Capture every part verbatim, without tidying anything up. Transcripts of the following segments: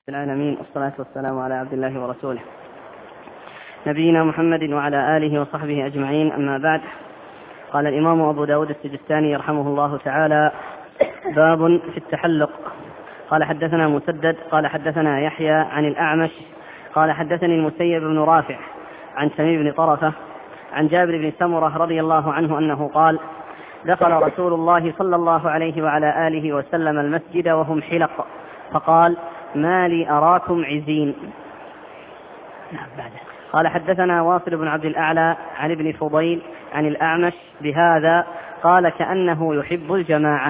العالمين، والصلاة والسلام على عبد الله ورسوله نبينا محمد وعلى آله وصحبه أجمعين. أما بعد، قال الإمام أبو داود السجستاني رحمه الله تعالى: باب في التحلق. قال حدثنا مسدد قال حدثنا يحيى عن الأعمش قال حدثني المسيب بن رافع عن تميم بن طرفة عن جابر بن سمرة رضي الله عنه أنه قال: دخل رسول الله صلى الله عليه وعلى آله وسلم المسجد وهم حلق، فقال: ما لي أراكم عزين. قال حدثنا واصل بن عبد الأعلى عن ابن فضيل عن الأعمش بهذا، قال: كأنه يحب الجماعة.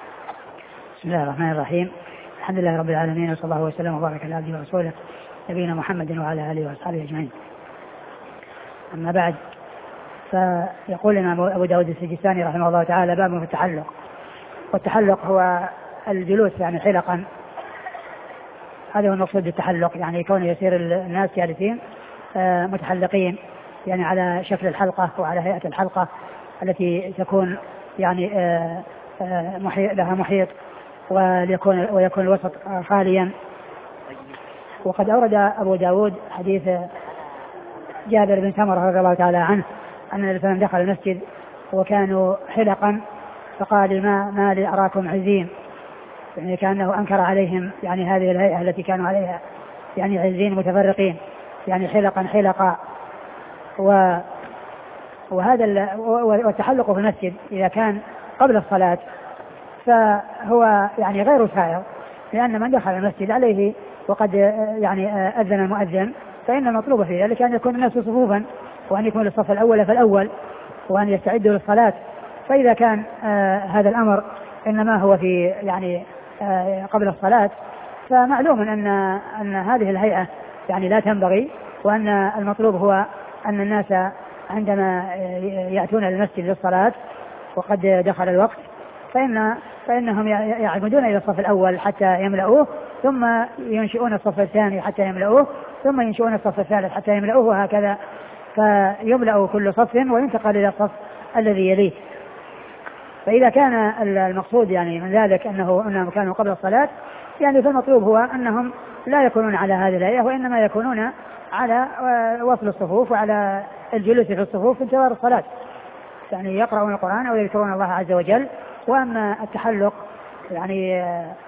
بسم الله الرحمن الرحيم. الحمد لله رب العالمين، وصلى الله وسلم وبارك على عبده ورسوله نبينا محمد وعلى آله وأصحابه أجمعين. أما بعد، فيقول لنا أبو داود السجستاني رحمه الله تعالى: باب في التحلق. والتحلق هو الجلوس يعني حلقا، هذا هو المقصود بالتحلق، يعني يكون يسير الناس جالسين متحلقين، يعني على شكل الحلقة وعلى هيئة الحلقة التي تكون يعني محيط لها محيط، ويكون ويكون الوسط خاليا. وقد أورد أبو داود حديث جابر بن سمرة رضي الله تعالى عنه أن النبي صلى الله عليه وسلم دخل المسجد وكانوا حلقا، فقال: ما ما لي أراكم عزين، يعني كأنه أنكر عليهم يعني هذه الهيئة التي كانوا عليها، يعني عزين متفرقين، يعني حلقا حلقا. و وهذا والتحلق في المسجد إذا كان قبل الصلاة فهو يعني غير سائغ، لأن من دخل المسجد عليه وقد يعني أذن المؤذن، فإن المطلوب في ذلك أن يكون الناس صفوفا، وأن يكون الصف الأول فالأول، وأن يستعدوا للصلاة. فإذا كان آه هذا الأمر إنما هو في يعني آه قبل الصلاة، فمعلوم أن أن هذه الهيئة يعني لا تنبغي، وأن المطلوب هو أن الناس عندما يأتون للمسجد للصلاة وقد دخل الوقت فإن فإنهم يعمدون إلى الصف الأول حتى يملؤوه، ثم ينشئون الصف الثاني حتى يملؤوه، ثم ينشئون الصف الثالث حتى يملؤوه، وهكذا، فيملأ كل صف وينتقل إلى الصف الذي يليه. فإذا كان المقصود يعني من ذلك أنه أنهم كانوا قبل الصلاة، يعني فالمطلوب هو أنهم لا يكونون على هذه الهيئة، وإنما يكونون على وصل الصفوف وعلى الجلوس في الصفوف في انتظار الصلاة، يعني يقرؤون القرآن أو يذكرون الله عز وجل. وأما التحلق يعني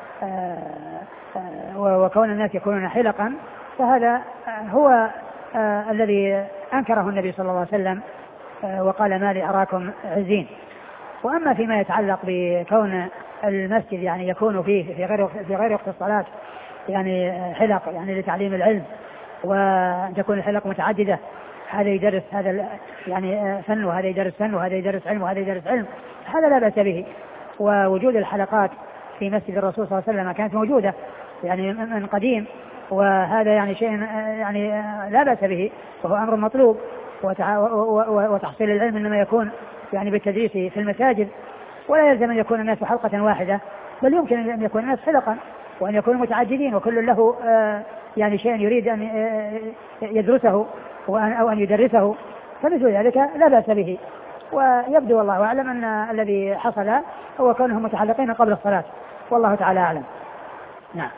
وكون الناس يكونون حلقا، فهذا هو الذي أنكره النبي صلى الله عليه وسلم وقال: ما لي أراكم عزين. وأما فيما يتعلق بكون المسجد يعني يكون فيه في غير في غير وقت الصلاة يعني حلق، يعني لتعليم العلم، وأن تكون الحلق متعددة، هذا يدرس هذا يعني فن، وهذا يدرس فن، وهذا يدرس علم، وهذا يدرس علم، هذا لا بأس به. ووجود الحلقات في مسجد الرسول صلى الله عليه وسلم كانت موجودة يعني من قديم، وهذا يعني شيء يعني لا بأس به، وهو أمر مطلوب. وتحصيل العلم إنما يكون يعني بالتدريس في المساجد، ولا يلزم أن يكون الناس حلقة واحدة، بل يمكن أن يكون الناس حلقا، وأن يكونوا متعددين، وكل له يعني شيء يريد أن يدرسه أو أن يدرسه، فمثل ذلك لا بأس به. ويبدو والله أعلم أن الذي حصل هو كونهم متحلقين قبل الصلاة، والله تعالى أعلم. نعم.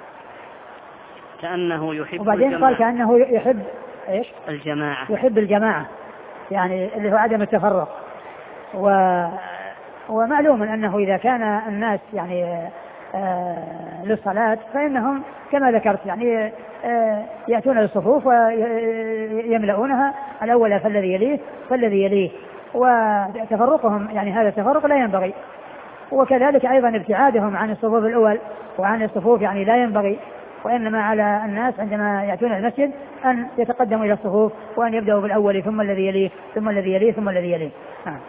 كأنه يحب وبعدين الجماعة. قال كأنه يحب إيش؟ الجماعة. يحب الجماعة، يعني اللي هو عدم التفرق. و... ومعلوم أنه إذا كان الناس يعني آه للصلاة فإنهم كما ذكرت يعني آه يأتون للصفوف ويملؤونها، الأول فالذي يليه فالذي يليه، وتفرقهم يعني هذا التفرق لا ينبغي. وكذلك أيضا ابتعادهم عن الصفوف الأول وعن الصفوف يعني لا ينبغي، وإنما على الناس عندما يأتون المسجد أن يتقدموا إلى الصفوف، وأن يبدأوا بالأول ثم الذي يليه ثم الذي يليه ثم الذي يليه. آه.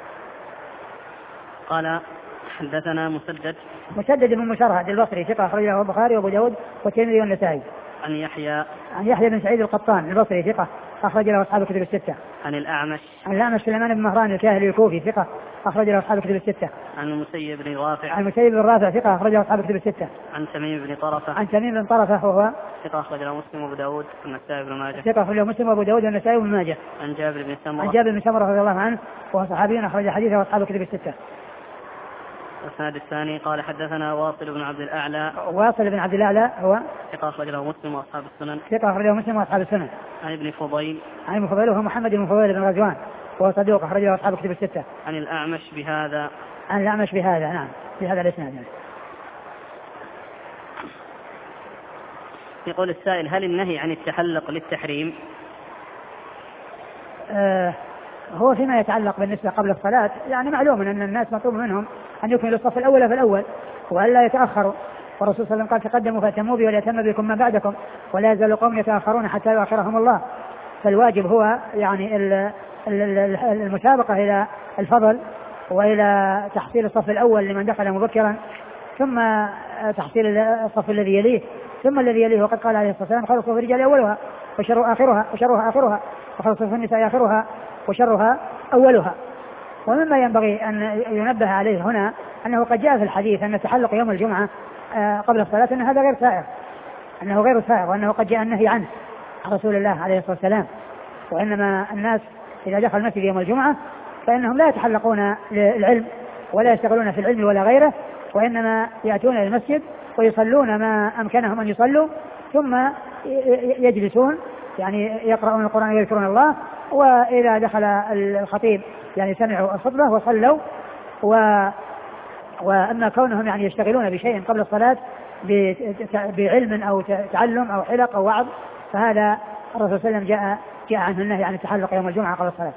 قال حدثنا مسدد مسدد بن مشرهد البصري ثقة، أخرجه البخاري وأبو داود والترمذي والنسائي. عن يحيى عن يحيى بن سعيد القطان البصري ثقة، أخرج له أصحاب الكتب الستة. عن الأعمش عن الأعمش سليمان بن مهران الكاهلي الكوفي ثقة، أخرج له أصحاب الكتب الستة. عن المسيب بن رافع عن المسيب بن رافع ثقة، أخرج له أصحاب الكتب الستة. عن تميم بن طرفة عن تميم بن طرفة وهو ثقة، أخرج له مسلم وأبو داود والنسائي بن ماجه. ثقة، أخرج له مسلم وأبو داود والنسائي بن ماجه. عن جابر بن سمرة عن جابر بن سمرة رضي الله عنه وهو صحابي أخرج حديثه أصحاب الكتب الستة. الإسناد الثاني قال حدثنا واصل بن عبد الأعلى. واصل بن عبد الأعلى هو ثقة أخرجه مسلم وأصحاب السنن. ثقة أخرجه مسلم وأصحاب السنن. عن ابن فضيل. عن ابن فضيل هو محمد بن فضيل بن غزوان وهو صدوق أخرجه أصحاب كتب الستة. عن الأعمش بهذا. عن الأعمش بهذا نعم بهذا الإسناد. يقول السائل: هل النهي عن التحلق للتحريم؟ آه هو فيما يتعلق بالنسبة قبل الصلاة يعني معلوم أن الناس مطلوب منهم أن يكملوا الصف الأول في الأول وألا يتأخروا، والرسول صلى الله عليه وسلم قال: تقدموا فأتموا بي وليتم بكم ما بعدكم ولا يزال قوم يتأخرون حتى يؤخرهم الله. فالواجب هو يعني المسابقة إلى الفضل وإلى تحصيل الصف الأول لمن دخل مبكرا، ثم تحصيل الصف الذي يليه، ثم الذي يليه. وقد قال عليه الصلاة والسلام: خير صف الرجال أولها وشر آخرها وشرها آخرها، وخير صف النساء آخرها وشرها أولها. ومما ينبغي أن ينبه عليه هنا أنه قد جاء في الحديث أن التحلق يوم الجمعة قبل الصلاة أن هذا غير سائغ، أنه غير سائغ، وأنه قد جاء النهي عنه عن رسول الله عليه الصلاة والسلام. وإنما الناس إذا دخل المسجد يوم الجمعة فإنهم لا يتحلقون للعلم ولا يشتغلون في العلم ولا غيره، وإنما يأتون إلى المسجد ويصلون ما أمكنهم أن يصلوا، ثم يجلسون يعني يقرؤون القرآن ويذكرون الله، وإذا دخل الخطيب يعني سمعوا الخطبة وصلوا. و وأما كونهم يعني يشتغلون بشيء قبل الصلاة بعلم أو تعلم أو حلق أو وعظ فهذا الرسول صلى الله عليه وسلم جاء جاء عنه النهي عن التحلق يوم الجمعة قبل الصلاة.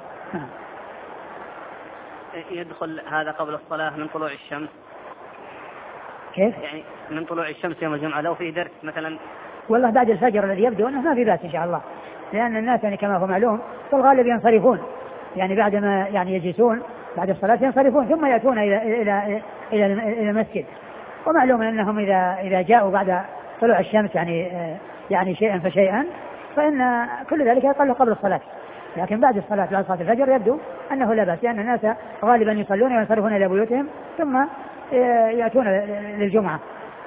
يدخل هذا قبل الصلاة من طلوع الشمس؟ كيف؟ يعني من طلوع الشمس يوم الجمعة لو في درس مثلا؟ والله بعد الفجر الذي يبدو أنه ما في بأس إن شاء الله، لأن الناس يعني كما هو معلوم في الغالب ينصرفون يعني بعدما يعني يجلسون بعد الصلاة ينصرفون ثم يأتون إلى إلى إلى إلى المسجد، ومعلوم أنهم إذا إذا جاءوا بعد طلوع الشمس يعني يعني شيئا فشيئا فإن كل ذلك يقل قبل الصلاة، لكن بعد الصلاة بعد صلاة الفجر يبدو أنه لا بأس، لأن الناس غالبا يصلون وينصرفون إلى بيوتهم ثم يأتون للجمعة.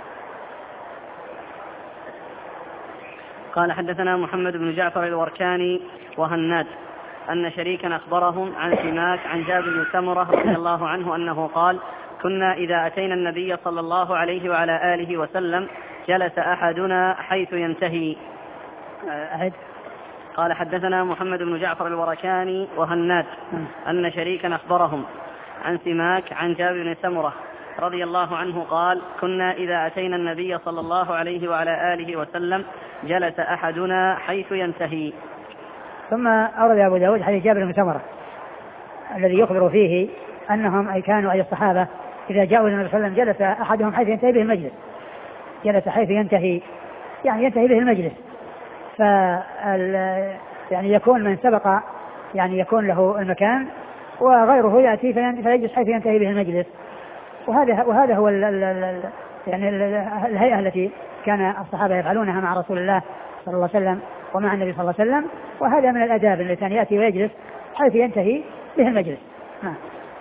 قال: حدثنا محمد بن جعفر الوركاني وهناد أن شريكا أخبرهم عن سماك عن جابر بن سمرة رضي الله عنه أنه قال: كنا إذا أتينا النبي صلى الله عليه وعلى آله وسلم جلس أحدنا حيث ينتهي. أعد. قال: حدثنا محمد بن جعفر الوركاني وهناد أن شريكا أخبرهم عن سماك عن جابر بن سمرة رضي الله عنه قال: كنا إذا أتينا النبي صلى الله عليه وعلى آله وسلم جلس أحدنا حيث ينتهي. ثم أورد أبو داود حديث جابر بن سمرة الذي يخبر فيه أنهم أي كانوا أي الصحابة إذا جاءوا النبي صلى الله عليه وسلم جلس أحدهم حيث ينتهي به المجلس، جلس حيث ينتهي يعني ينتهي به المجلس، ف يعني يكون من سبق يعني يكون له المكان وغيره يأتي فيجلس حيث ينتهي به المجلس. وهذا وهذا هو ال ال ال يعني الهيئة التي كان الصحابة يفعلونها مع رسول الله صلى الله عليه وسلم ومع النبي صلى الله عليه وسلم، وهذا من الآداب التي كان يأتي ويجلس حيث ينتهي به المجلس. ها.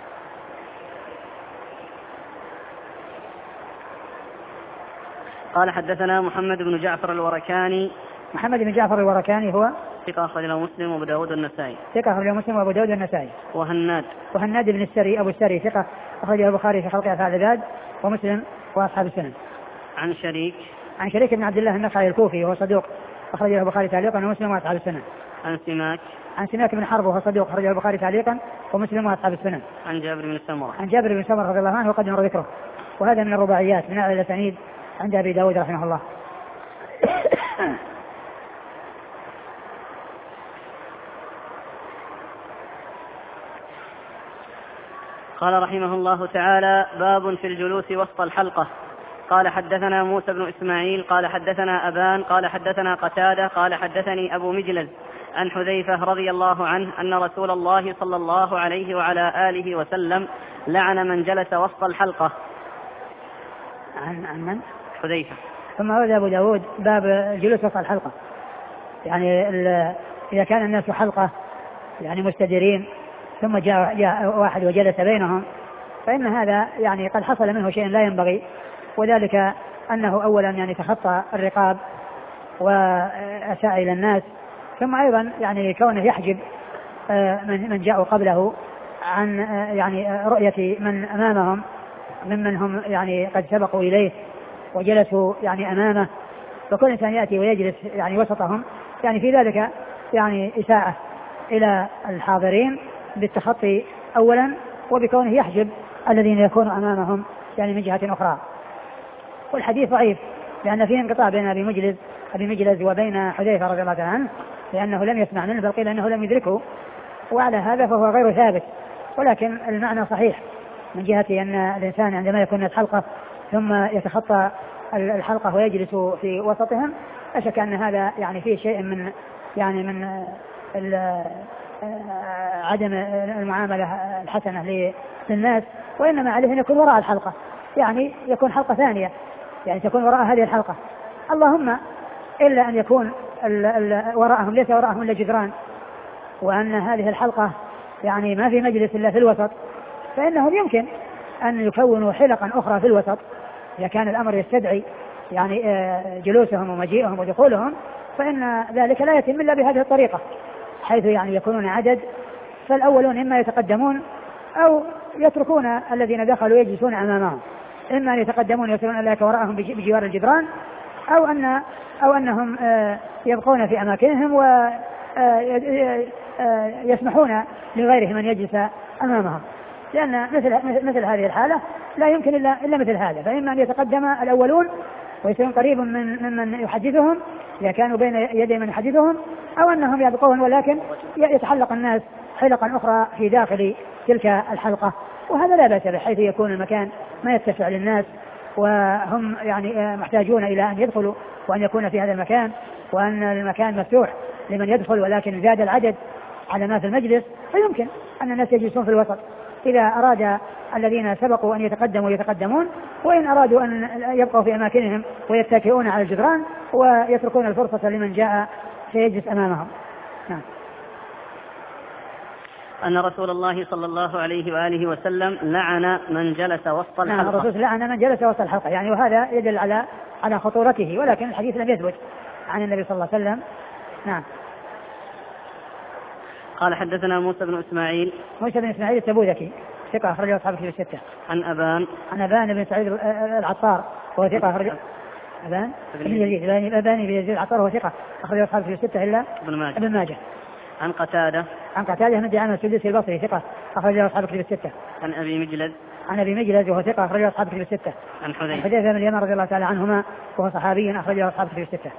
قال: حدثنا محمد بن جعفر الوركاني. محمد بن جعفر الوركاني هو ثقة أخرجه مسلم وأبو داود النسائي. ثقة أخرجه مسلم وأبو داود النسائي. وهناد. وهناد بن السري أبو السري ثقة أخرجه البخاري في خلق أفعال العباد ومسلم وأصحاب السنن. عن شريك. عن شريك بن عبد الله النخعي الكوفي وهو صدوق أخرجه البخاري تعليقا ومسلم وأصحاب السنن. عن سماك. عن سماك بن حرب وهو صدوق أخرجه البخاري تعليقا ومسلم وأصحاب السنن. عن جابر بن سمرة. عن جابر بن سمرة رضي الله عنه وقد مر ذكره، وهذا من الرباعيات من أعلى الأسانيد عند أبي داود رحمه الله. قال رحمه الله تعالى: باب في الجلوس وسط الحلقة. قال: حدثنا موسى بن إسماعيل قال حدثنا أبان قال حدثنا قتادة قال حدثني أبو مجلز عن حذيفة رضي الله عنه أن رسول الله صلى الله عليه وعلى آله وسلم لعن من جلس وسط الحلقة. عن عن من؟ حذيفة. ثم ورد أبو داود باب الجلوس وسط الحلقة، يعني إذا كان الناس حلقة يعني مستديرين ثم جاء, جاء واحد وجلس بينهم فإن هذا يعني قد حصل منه شيء لا ينبغي، وذلك أنه أولا يعني تخطى الرقاب وأساء إلى الناس، ثم أيضا يعني كونه يحجب من من جاءوا قبله عن يعني رؤية من أمامهم ممن هم يعني قد سبقوا إليه وجلسوا يعني أمامه، فكل إنسان يأتي ويجلس يعني وسطهم يعني في ذلك يعني إساءة إلى الحاضرين بالتخطي أولا، وبكونه يحجب الذين يكونوا أمامهم يعني من جهة أخرى. والحديث ضعيف لأن فيه انقطاع بين أبي مجلس أبي مجلس وبين حذيفة رضي الله عنه، لأنه لم يسمع منه بل قيل أنه لم يدركه، وعلى هذا فهو غير ثابت. ولكن المعنى صحيح من جهة أن الإنسان عندما يكون الحلقة ثم يتخطى الحلقة ويجلس في وسطهم، لا شك أن هذا يعني فيه شيء من يعني من عدم المعاملة الحسنة للناس، وإنما عليه أن يكون وراء الحلقة، يعني يكون حلقة ثانية يعني تكون وراء هذه الحلقة، اللهم إلا أن يكون ال ال وراءهم ليس وراءهم إلا جدران، وأن هذه الحلقة يعني ما في مجلس إلا في الوسط، فإنهم يمكن أن يكونوا حلقا أخرى في الوسط إذا كان الأمر يستدعي يعني جلوسهم ومجيئهم ودخولهم، فإن ذلك لا يتم إلا بهذه الطريقة، حيث يعني يكونون عدد، فالأولون إما يتقدمون أو يتركون الذين دخلوا يجلسون أمامهم، إما أن يتقدمون يصلون إليك وراءهم بجوار الجدران، أو أن أو أنهم يبقون في أماكنهم ويسمحون لغيرهم أن يجلس أمامهم، لأن مثل مثل هذه الحالة لا يمكن إلا إلا مثل هذا، فإما أن يتقدم الأولون ويصيرون قريب من ممن يحدثهم إذا كانوا بين يدي من يحدثهم، أو أنهم يبقون ولكن يتحلق الناس حلقا أخرى في داخل تلك الحلقة، وهذا لا بأس به، حيث يكون المكان ما يتسع للناس وهم يعني محتاجون إلى أن يدخلوا وأن يكون في هذا المكان، وأن المكان مفتوح لمن يدخل، ولكن زاد العدد على ما في المجلس، فيمكن أن الناس يجلسون في الوسط إذا أراد الذين سبقوا أن يتقدموا يتقدمون، وإن أرادوا أن يبقوا في أماكنهم ويتكئون على الجدران ويتركون الفرصة لمن جاء فيجلس أمامهم. نعم. أن رسول الله صلى الله عليه وآله وسلم لعن من جلس وسط الحلقة. نعم، الرسول لعن من جلس وسط الحلقة يعني، وهذا يدل على على خطورته، ولكن الحديث لم يثبت عن النبي صلى الله عليه وسلم. نعم. قال حدثنا موسى بن إسماعيل موسى بن إسماعيل التبوذكي ثقة أخرجه أصحاب الكتب الستة. عن أبان عن أبان بن سعيد العطار وهو ثقة أخرجه أبان بن يزيد أبان بن يزيد العطار وهو ثقة أخرجه أصحاب الكتب الستة إلا ابن ماجه. ابن ماجه. عن قتادة عن قتادة بن دعامة السدوسي البصري ثقة أخرجه أصحاب الكتب الستة. عن أبي مجلد عن أبي مجلد وهو ثقة أخرجه أصحاب الكتب الستة. عن حذيفة حذيفة بن اليمان رضي الله تعالى عنهما وهو صحابي أخرجه أصحاب الكتب الستة.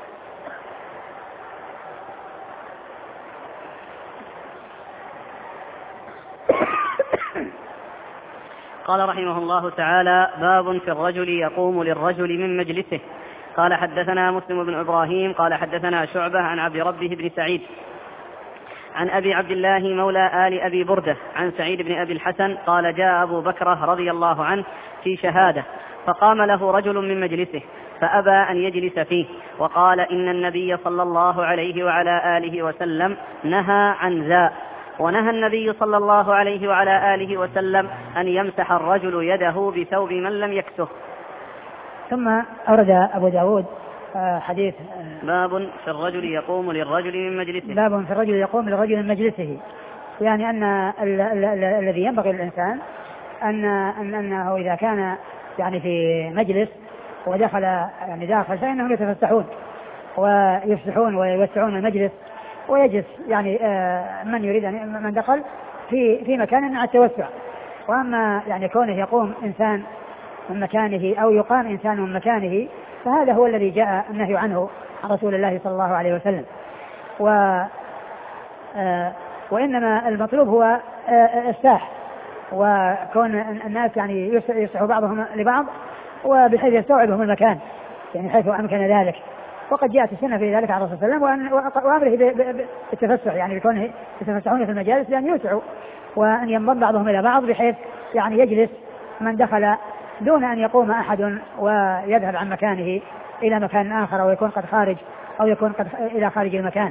قال رحمه الله تعالى: باب في الرجل يقوم للرجل من مجلسه. قال حدثنا مسلم بن إبراهيم قال حدثنا شعبة عن عبد ربه بن سعيد عن أبي عبد الله مولى آل أبي بردة عن سعيد بن أبي الحسن قال: جاء أبو بكر رضي الله عنه في شهادة، فقام له رجل من مجلسه فأبى أن يجلس فيه، وقال: إن النبي صلى الله عليه وعلى آله وسلم نهى عن ذا، ونهى النبي صلى الله عليه وعلى آله وسلم أن يمسح الرجل يده بثوب من لم يكسه. ثم أورد أبو داود حديث باب في الرجل يقوم للرجل من مجلسه. باب في الرجل يقوم للرجل من مجلسه، يعني أن ال- ال- ال- الذي ينبغي للإنسان أن أن أنه إذا كان يعني في مجلس ودخل يعني داخل فإنهم يتفسحون ويفسحون ويوسعون المجلس، ويجلس يعني من يريد أن من دخل في في مكان مع التوسع. وأما يعني كونه يقوم إنسان من مكانه أو يقام إنسان من مكانه، فهذا هو الذي جاء النهي عنه عن رسول الله صلى الله عليه وسلم. و وإنما المطلوب هو الساح، وكون الناس يعني يسعوا بعضهم لبعض وبحيث يستوعبهم المكان يعني حيث أمكن ذلك. وقد جاءت السنة في ذلك على الرسول صلى الله عليه وسلم وأمره بالتفسح، يعني بكونه يتفسحون في المجالس بأن يوسعوا وأن ينضم بعضهم إلى بعض بحيث يعني يجلس من دخل دون أن يقوم أحد ويذهب عن مكانه إلى مكان آخر أو يكون قد خارج أو يكون قد إلى خارج المكان.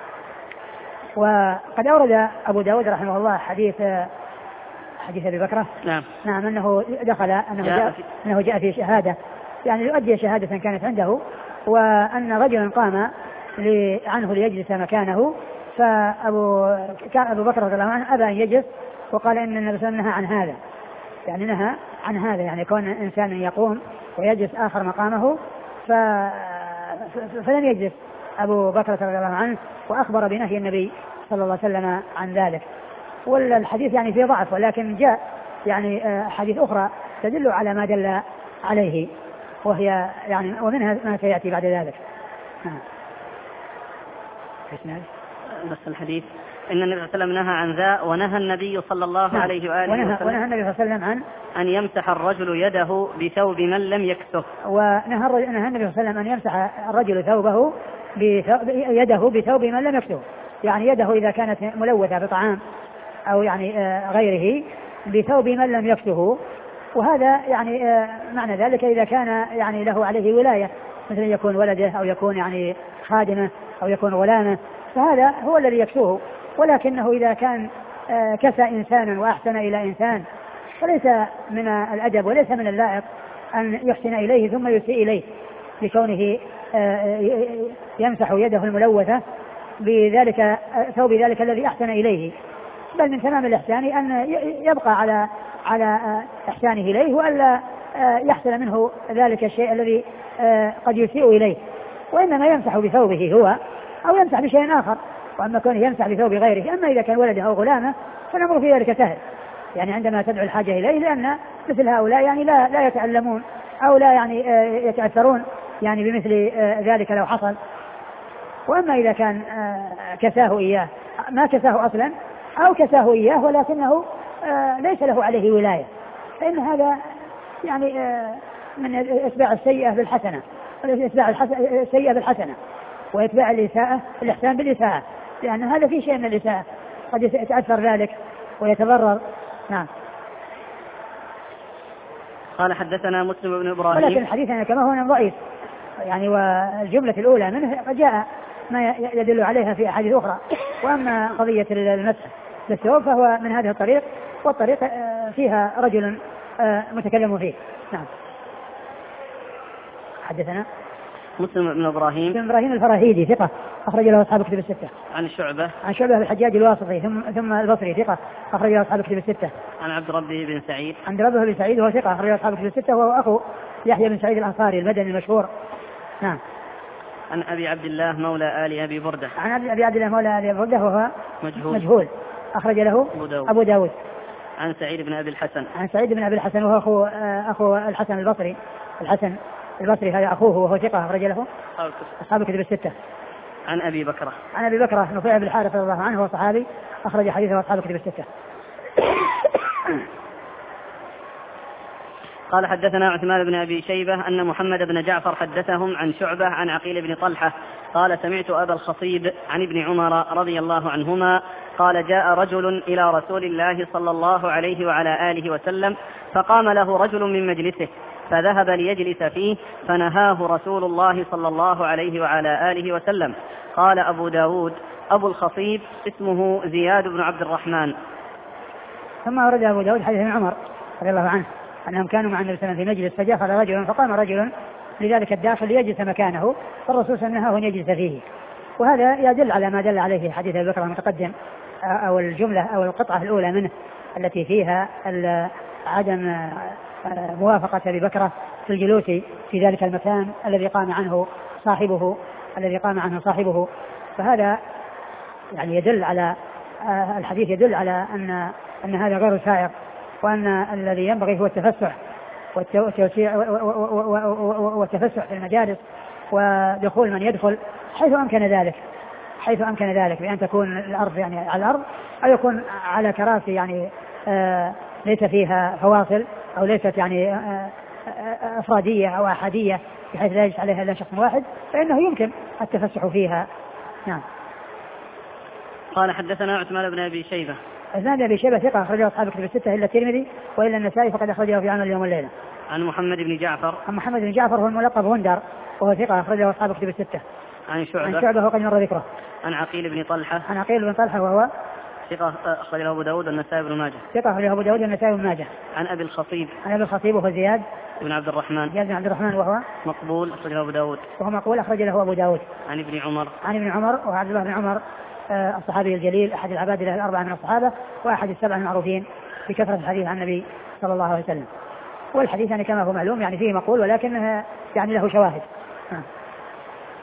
وقد أورد أبو داود رحمه الله حديث حديث أبي بكرة نعم نعم أنه دخل أنه جاء جاء, أنه جاء في شهادة يعني يؤدي شهادة كانت عنده، وأن رجلا قام عنه ليجلس مكانه، فأبو كان أبو بكر رضي الله عنه أبى أن يجلس، وقال إن النبي صلى الله عليه وسلم نهى عن هذا، يعني نهى عن هذا يعني كون إنسان يقوم ويجلس آخر مقامه. ف فلم يجلس أبو بكر رضي الله عنه وأخبر بنهي النبي صلى الله عليه وسلم عن ذلك. والحديث يعني فيه ضعف، ولكن جاء يعني حديث أخرى تدل على ما دل عليه، وهي يعني ومنها ما سيأتي بعد ذلك. بس الحديث إن النبي صلى الله عليه وسلم نهى عن ذا، ونهى النبي صلى الله عليه وآله ونهى وسلم ونهى النبي صلى الله عليه وسلم عن أن يمسح الرجل يده بثوب من لم يكسه. ونهى النبي صلى الله عليه وسلم أن يمسح الرجل ثوبه يده بثوب من لم يكسه، يعني يده إذا كانت ملوثة بطعام أو يعني غيره بثوب من لم يكسه. وهذا يعني معنى ذلك إذا كان يعني له عليه ولاية، مثل يكون ولده أو يكون يعني خادمه أو يكون غلامه، فهذا هو الذي يكسوه. ولكنه إذا كان كسى إنسانا وأحسن إلى إنسان فليس من الأدب وليس من اللائق أن يحسن إليه ثم يسيء إليه بكونه يمسح يده الملوثة بذلك ثوب ذلك الذي أحسن إليه، بل من تمام الإحسان أن يبقى على على إحسانه إليه وألا يحصل منه ذلك الشيء الذي قد يسيء إليه، وإنما يمسح بثوبه هو أو يمسح بشيء آخر. وأما كونه يمسح بثوب غيره، أما إذا كان ولده أو غلامه فالأمر في ذلك سهل، يعني عندما تدعو الحاجة إليه، لأن مثل هؤلاء يعني لا لا يتعلمون أو لا يعني يتأثرون يعني بمثل ذلك لو حصل. وأما إذا كان كساه إياه ما كساه أصلا أو كساه إياه ولكنه ليس له عليه ولاية، فإن هذا يعني من إتباع السيئة بالحسنة، إتباع السيئة بالحسنة وإتباع الإساءة الإحسان بالإساءة، لأن هذا في شيء من الإساءة قد يتأثر ذلك ويتضرر. نعم. قال حدثنا مسلم بن إبراهيم، ولكن الحديث كما هو ضعيف يعني، والجملة الأولى منه جاء ما يدل عليها في أحاديث أخرى. وأما قضية المسح بالثوب فهو من هذه الطريق، والطريق فيها رجل متكلم فيه. نعم. حدثنا مسلم بن إبراهيم بن إبراهيم الفراهيدي ثقة أخرج له أصحاب كتب الستة. عن شعبة عن شعبة الحجاج الواسطي ثم ثم البصري ثقة أخرج له أصحاب كتب الستة. عن عبد ربه بن سعيد عن ربه بن سعيد وهو ثقة أخرج له أصحاب كتب الستة، وهو أخو يحيى بن سعيد الأنصاري المدني المشهور. نعم. عن أبي عبد الله مولى آل أبي بردة عن أبي عبد الله مولى آل أبي بردة وهو مجهول, مجهول. أخرج له أبو داود. أبو داود. عن سعيد بن أبي الحسن عن سعيد بن أبي الحسن وهو أخو أخو الحسن البصري الحسن البصري هذا أخوه وهو ثقة أخرج له أصحاب كتب الستة. عن أبي بكرة عن أبي بكرة نفيع بن الحارث رضي الله عنه وهو صحابي أخرج حديثه أصحاب كتب الستة. قال حدثنا عثمان بن أبي شيبة أن محمد بن جعفر حدثهم عن شعبة عن عقيل بن طلحة قال سمعت أبا الخصيب عن ابن عمر رضي الله عنهما قال جاء رجل إلى رسول الله صلى الله عليه وعلى آله وسلم فقام له رجل من مجلسه فذهب ليجلس فيه فنهاه رسول الله صلى الله عليه وعلى آله وسلم. قال أبو داود أبو الخصيب اسمه زياد بن عبد الرحمن. ثم أورد أبو داود حديث ابن عمر رضي الله عنه أنهم كانوا مع النبي صلى الله عليه وسلم في مجلس فدخل رجل فقام رجل لذلك الداخل ليجلس مكانه فالرسول صلى الله عليه وسلم نهاه أن يجلس فيه. وهذا يدل على ما دل عليه حديث أبي بكر المتقدم أو الجملة أو القطعة الأولى منه التي فيها عدم موافقة أبي بكر في الجلوس في ذلك المكان الذي قام عنه صاحبه الذي قام عنه صاحبه. فهذا يعني يدل على الحديث يدل على أن أن هذا غير سائغ، وأن الذي ينبغي هو التفسح والتوسيع والتفسح في المجالس ودخول من يدخل حيث أمكن ذلك حيث أمكن ذلك بأن تكون الأرض يعني على الأرض أو يكون على كراسي يعني آه ليس فيها فواصل أو ليست يعني آه أفرادية أو أحادية بحيث لا يجلس عليها إلا شخص واحد فإنه يمكن التفسح فيها. نعم. قال حدثنا عثمان بن أبي شيبة عثمان بن أبي شيبة ثقة أخرجه أصحاب كتب الستة إلا الترمذي وإلا النسائي فقد أخرجه في عمل اليوم والليلة. عن محمد بن جعفر عن محمد بن جعفر هو الملقب غندر وهو ثقة أخرجه أصحاب كتب الستة. عن شعبة عن شعبة وقد مر ذكره. عن عقيل بن طلحة عن عقيل بن طلحة وهو ثقة أخرجه أبو داود والنسائي بن ماجه. ثقة أخرجه أبو داود والنسائي بن ماجه. عن أبي الخصيب عن أبي الخصيب وهو زياد بن عبد الرحمن زياد بن عبد الرحمن وهو مقبول أخرجه أبو داود وهو مقبول أخرج له أبو داود. عن ابن عمر عن ابن عمر وعبد الله بن عمر آه الصحابي الجليل أحد العبادلة الأربعة من الصحابة وأحد السبعة المعروفين بكثرة الحديث عن النبي صلى الله عليه وسلم. والحديث يعني كما هو معلوم يعني فيه مقول ولكن يعني له شواهد.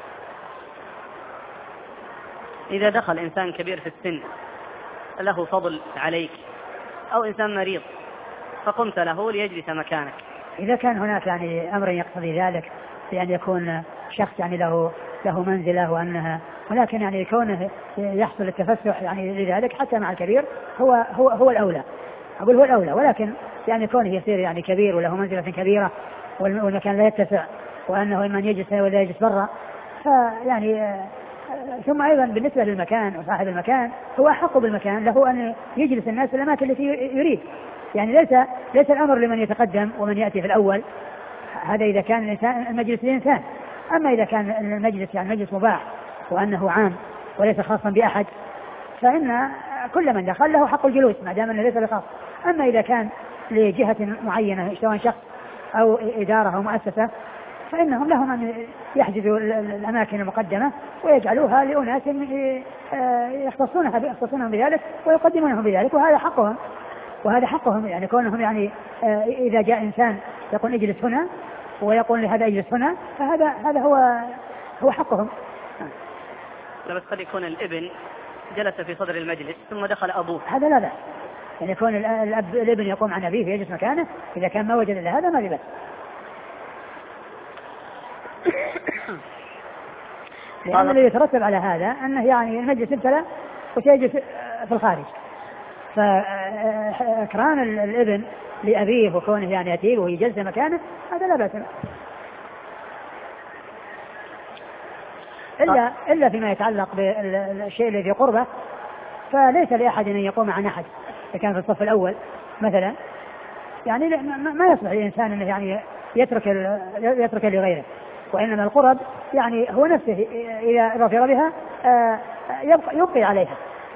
إذا دخل إنسان كبير في السن له فضل عليك أو إنسان مريض فقمت له ليجلس مكانك، إذا كان هناك يعني أمر يقتضي ذلك بأن يكون شخص يعني له له منزلة وأنها، ولكن يعني كونه يحصل التفسح يعني لذلك حتى مع الكبير هو هو هو الأولى، أقول هو الأولى، ولكن يعني كونه يصير يعني كبير وله منزلة كبيرة والمكان لا يتسع وأنه من يجلس ولا يجلس برا، فيعني ثم أيضا بالنسبة للمكان وصاحب المكان هو أحق بالمكان، له أن يجلس الناس في الأماكن التي يريد، يعني ليس ليس الأمر لمن يتقدم ومن يأتي في الأول، هذا إذا كان الإنسان المجلس الإنسان. أما إذا كان المجلس يعني مجلس مباح وأنه عام وليس خاصا بأحد فإن كل من دخل له حق الجلوس ما دام أنه ليس بخاص. أما إذا كان لجهة معينة سواء شخص أو إدارة أو مؤسسة فإنهم لهم أن يحجزوا الأماكن المقدمة ويجعلوها لأناس يختصونهم بذلك ويقدمونهم بذلك، وهذا حقهم وهذا حقهم يعني كونهم يعني إذا جاء إنسان يقول اجلس هنا ويقول لهذا اجلس هنا فهذا هذا هو هو حقهم. بس قد يكون الابن جلس في صدر المجلس ثم دخل أبوه، هذا لا بأس، يعني يكون الأب الابن يقوم عن أبيه ويجلس مكانه إذا كان ما وجد إلا هذا ما بأس. لأن الذي يترتب على هذا أنه يعني المجلس ابتلى وسيجلس في الخارج، فإكرام الابن لأبيه وكونه يعني يأتيه ويجلس مكانه هذا لا بأس، إلا إلا فيما يتعلق بالشيء الذي قربه فليس لأحد أن يقوم عن أحد. إذا كان في الصف الأول مثلا يعني ما يصلح الإنسان أنه يعني يترك يترك لغيره، وإنما القرب يعني هو نفسه إذا ظفر بها يبقى, يبقي عليها.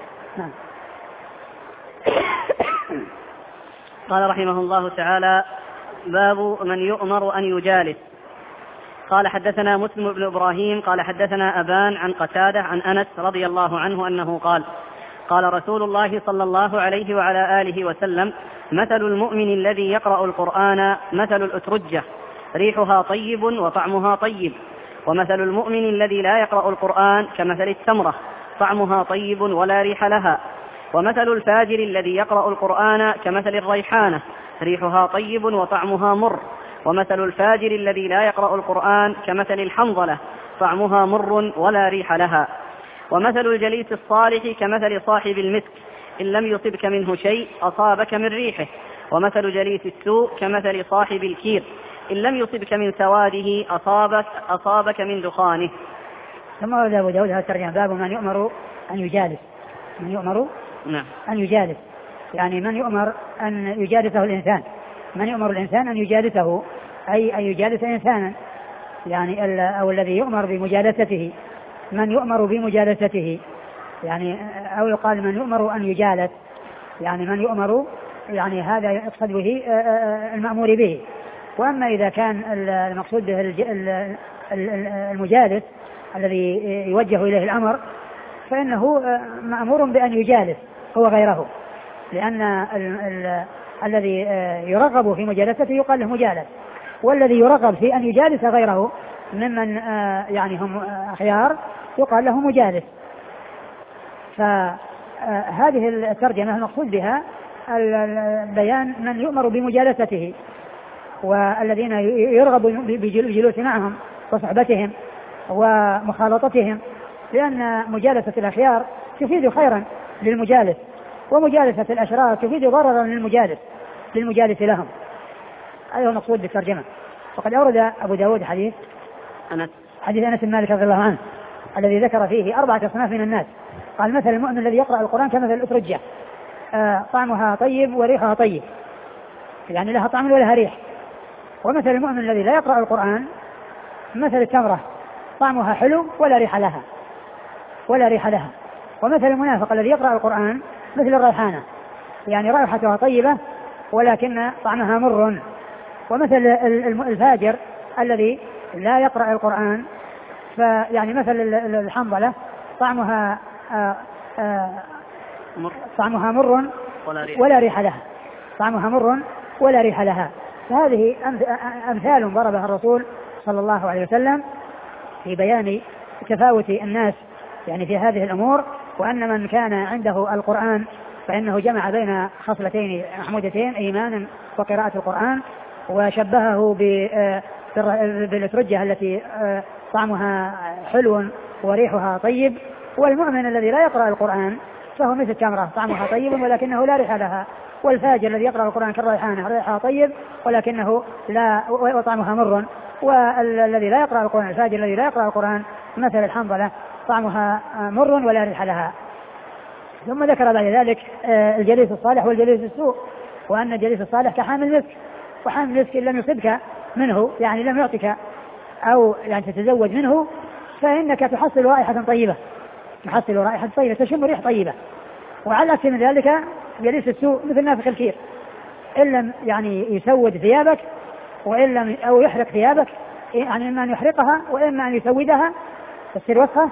قال رحمه الله تعالى: باب من يؤمر أن يجالس. قال: حدثنا مسلم بن إبراهيم قال حدثنا أبان عن قتادة عن أنس رضي الله عنه أنه قال: قال رسول الله صلى الله عليه وعلى آله وسلم: مثل المؤمن الذي يقرأ القرآن مثل الأترجة ريحها طيب وطعمها طيب، ومثل المؤمن الذي لا يقرأ القرآن كمثل التمرة طعمها طيب ولا ريح لها، ومثل الفاجر الذي يقرأ القرآن كمثل الريحانة ريحها طيب وطعمها مر، ومثل الفاجر الذي لا يقرأ القرآن كمثل الحنظلة طعمها مر ولا ريح لها، ومثل الجليس الصالح كمثل صاحب المسك إن لم يصبك منه شيء أصابك من ريحه، ومثل جليس السوء كمثل صاحب الكير إن لم يصبك من سواده أصابك, أصابك من دخانه. ثم ورد أبو داود هذا الترجمة: باب من يؤمر أن يجالس. من يؤمر نعم. أن يجالس يعني من يؤمر أن يجالسه الإنسان، من يؤمر الإنسان أن يجالسه أي أن يجالس إنسانا يعني أو الذي يؤمر بمجالسته، من يؤمر بمجالسته يعني، أو يقال من يؤمر أن يجالس يعني من يؤمر يعني هذا يقصد به المأمور به. وأما إذا كان المقصود به المجالس الذي يوجه إليه الأمر فإنه مأمور بأن يجالس هو غيره، لأن ال ال الذي يرغب في مجالسته يقال له مجالس، والذي يرغب في أن يجالس غيره ممن يعني هم أخيار يقال له مجالس. فهذه الترجمة المقصود بها بيان من يؤمر بمجالسته والذين يرغب بالجلوس معهم وصحبتهم ومخالطتهم، لأن مجالسة الأخيار تفيد خيرا للمجالس، ومجالسة الأشرار تفيد ضررا للمجالس للمجالس لهم. هذا هو المقصود بالترجمة. وقد أورد أبو داود حديث أنس حديث أنس بن مالك رضي الله عنه الذي ذكر فيه أربعة أصناف من الناس. قال: مثل المؤمن الذي يقرأ القرآن كمثل الأترجة آه طعمها طيب وريحها طيب، يعني لها طعم ولها ريح. ومثل المؤمن الذي لا يقرأ القرآن مثل التمرة طعمها حلو ولا ريح لها ولا ريح لها. ومثل المنافق الذي يقرأ القرآن مثل الريحانة، يعني رائحتها طيبة ولكن طعمها مر. ومثل الفاجر الذي لا يقرأ القرآن فيعني مثل الحنظلة طعمها آآ آآ طعمها مر ولا ريح لها طعمها مر ولا ريح لها. فهذه أمثال ضربها الرسول صلى الله عليه وسلم في بيان تفاوت الناس يعني في هذه الأمور، وأن من كان عنده القرآن فإنه جمع بين خصلتين محمودتين، إيمانا وقراءة القرآن، وشبهه بالأترجة التي طعمها حلو وريحها طيب. والمؤمن الذي لا يقرأ القرآن فهو مثل تمرة طعمها طيب ولكنه لا ريح لها، والفاجر الذي يقرأ القرآن كالريحانة ريحها طيب ولكنه لا وطعمها مر. والذي لا يقرأ القرآن الفاجر الذي لا يقرأ القرآن مثل الحنظلة طعمها مر ولا ريح لها. ثم ذكر بعد ذلك الجليس الصالح والجليس السوء، وأن الجليس الصالح كحامل مسك، وحامل مسك لم يصبك منه يعني لم يعطك أو يعني تتزوج منه فإنك تحصل رائحة طيبة، تحصل رائحة طيبة تشم ريح طيبة. وعلى أكثر من ذلك جليس السوء مثل نافخ الكير، إن لم يعني يسود ثيابك وإن لم أو يحرق ثيابك، يعني إما أن يحرقها وإما أن يسودها تصير وسخة،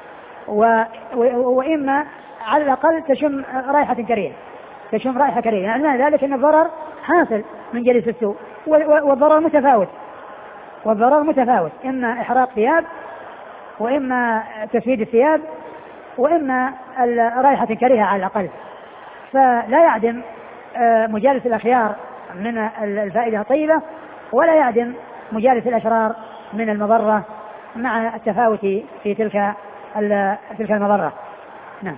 وإما على الأقل تشم رائحة كريهة، تشم رائحة كريهة. يعني ذلك أن الضرر حاصل من جليس السوء، والضرر متفاوت، والضرر متفاوت، إما إحراق ثياب وإما تسويد الثياب وإما رائحة كريهة على الأقل. فلا يعدم مجالس الأخيار من الفائدة الطيبة، ولا يعدم مجالس الأشرار من المضرة مع التفاوت في تلك تلك المضرة. نعم.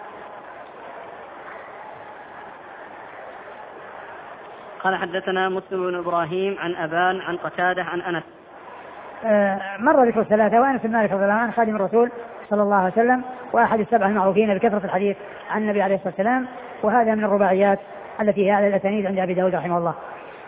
قال حدثنا مسلم بن إبراهيم عن أبان عن قتادة عن أنس. مر ذكر الثلاثة، وأنس بن مالك رضي الله عنه خادم الرسول صلى الله عليه وسلم، وأحد السبعة المعروفين بكثرة الحديث عن النبي عليه الصلاة والسلام، وهذا من الرباعيات التي هي على الأسانيد عند أبي داود رحمه الله.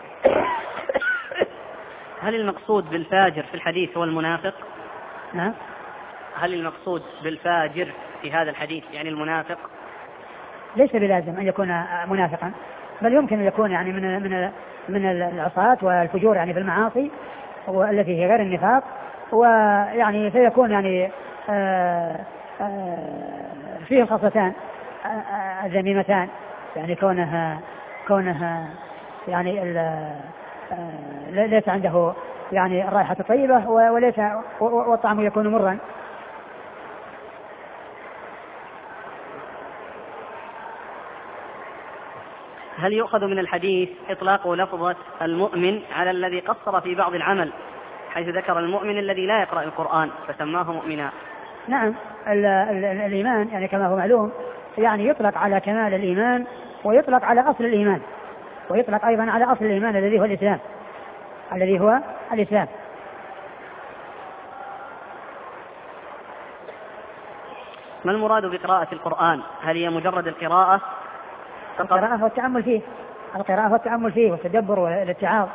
هل المقصود بالفاجر في الحديث هو المنافق؟ نعم. هل المقصود بالفاجر في هذا الحديث يعني المنافق؟ ليس بلازم أن يكون منافقا، بل يمكن أن يكون يعني من من من العصاة والفجور يعني في المعاصي والتي هي غير النفاق، ويعني فيكون يعني آآ آآ فيه الخصلتان الذميمتان، يعني كونها كونها يعني ليس عنده يعني الرائحة الطيبة وليس والطعم يكون مرا. هل يؤخذ من الحديث إطلاق لفظة المؤمن على الذي قصر في بعض العمل، حيث ذكر المؤمن الذي لا يقرأ القرآن فسماه مؤمنا؟ نعم. ال ال الإيمان يعني كما هو معلوم يعني يطلق على كمال الإيمان، ويطلق على أصل الإيمان، ويطلق أيضا على أصل الإيمان الذي هو الإسلام، الذي هو الإسلام. ما المراد بقراءة القرآن؟ هل هي مجرد القراءة؟ القراءة والتأمل فيه، القراءة والتأمل فيه والتدبر والاتعاظ.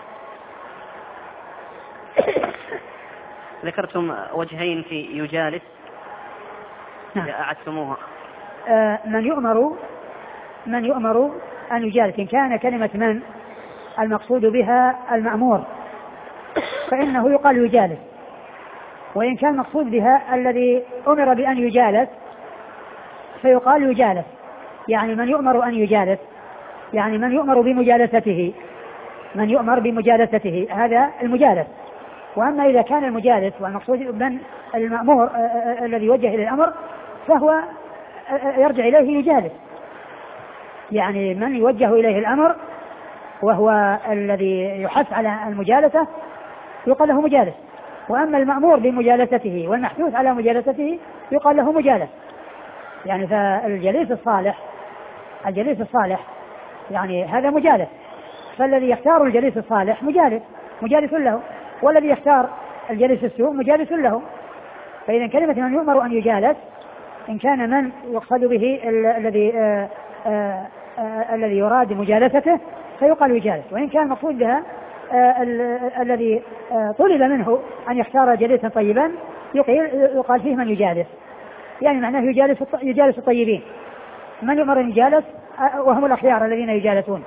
ذكرتم وجهين في يجالس. نعم. أعدتموها. آه من يؤمر من يؤمر أن يجالس، إن كان كلمة من المقصود بها المأمور فإنه يقال يجالس، وإن كان مقصود بها الذي أمر بأن يجالس فيقال يجالس. يعني من يؤمر أن يجالس يعني من يؤمر بمجالسته، من يؤمر بمجالسته هذا المجالس. وأما إذا كان المجالس والمقصود من المأمور الذي يوجه إلى الأمر فهو يرجع إليه يجالس، يعني من يوجه إليه الأمر وهو الذي يحث على المجالسة يقال له مجالس، وأما المأمور بمجالسته والمحثوث على مجالسته يقال له مجالس. يعني فالجليس الصالح الجليس الصالح يعني هذا مجالس، فالذي يختار الجليس الصالح مجالس مجالس له، والذي يختار الجليس السوء مجالس له. فإذا كلمة من يؤمر أن يجالس إن كان من يقصد به الذي الذي يراد مجالسته فيقال يجالس، وإن كان مقصود بها الذي طلب منه أن يختار جليسا طيبا يقال فيه من يجالس، يعني معناه يجالس يجالس الطيبين. من يؤمر أن يجالس وهم الأخيار الذين يجالسون.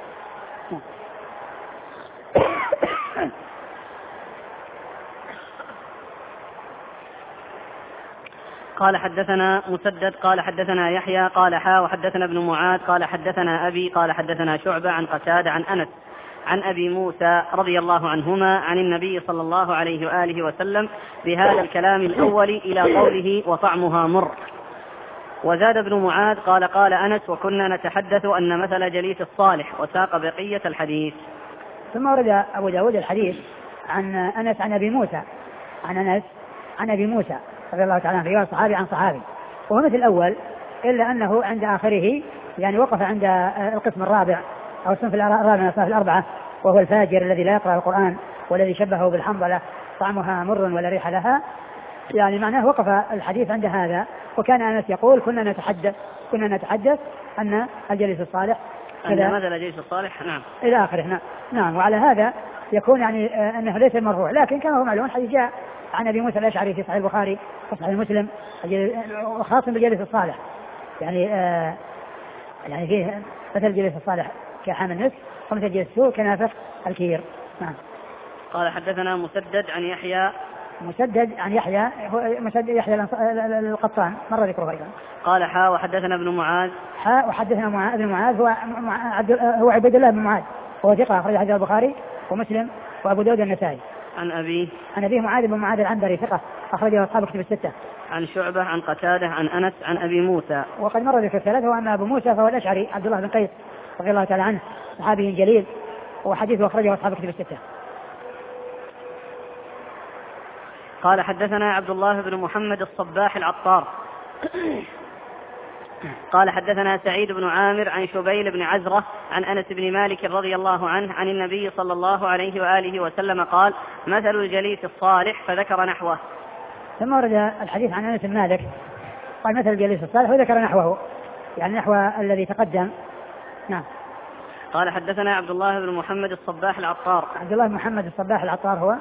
قال حدثنا مسدد قال حدثنا يحيى قال حا وحدثنا ابن معاذ قال حدثنا أبي قال حدثنا شعبة عن قتادة عن أنس عن أبي موسى رضي الله عنهما عن النبي صلى الله عليه وآله وسلم بهذا الكلام الأول إلى قوله وطعمها مر. وزاد ابن معاذ قال قال أنس وكنا نتحدث أن مثل جليس الصالح، وساق بقية الحديث. ثم ورد أبو داود الحديث عن أنس عن أبي موسى عن أنس عن أبي موسى رضي الله تعالى عنه، رواية صحابي عن صحابي، وهو مثل الأول إلا أنه عند آخره يعني وقف عند القسم الرابع أو الصنف الرابع من الأصناف الأربعة، وهو الفاجر الذي لا يقرأ القرآن والذي شبهه بالحنظلة طعمها مر ولا ريح لها، يعني معناه وقف الحديث عند هذا. وكان أنس يقول كنا نتحدث كنا نتحدث أن الجليس الصالح أن مثل الجليس الصالح نعم إلى آخره. نعم نعم. وعلى هذا يكون يعني آه أنه ليس المرفوع، لكن كما هو معلوم حديث جاء عن أبي موسى الأشعري في صحيح البخاري وصحيح مسلم خاص بالجليس الصالح، يعني آه يعني فيه مثل الجليس الصالح كحامل النسك، ومثل الجليس السوء كنافخ الكير. نعم. قال حدثنا مسدد عن يحيى مسدد عن يحيى مسدد يحيى القطان مر ذكره أيضا. قال حا وحدثنا ابن معاذ حا وحدثنا معاذ ابن معاذ هو هو عبد الله بن معاذ وهو ثقة أخرج حديث البخاري ومسلم وأبو داود النسائي. عن أبي عن أبيه معاذ بن معاذ العنبري ثقة أخرجه أصحاب كتب الستة. عن شعبة عن قتادة عن أنس عن أبي موسى. وقد مر ذكر الثلاثة. وأما أبو موسى فهو الأشعري عبد الله بن قيس رضي الله تعالى عنه صحابي جليل وحديثه أخرجه أصحاب كتب الستة. قال حدثنا عبد الله بن محمد الصباح العطار قال حدثنا سعيد بن عامر عن شبيل بن عزرة عن أنس بن مالك رضي الله عنه عن النبي صلى الله عليه وآله وسلم قال مثل الجليس الصالح، فذكر نحوه. ثم ورد الحديث عن أنس بن مالك قال مثل الجليس الصالح وذكر نحوه، يعني نحو الذي تقدم. نعم. قال حدثنا عبد الله بن محمد الصباح العطار عبد الله بن محمد الصباح العطار هو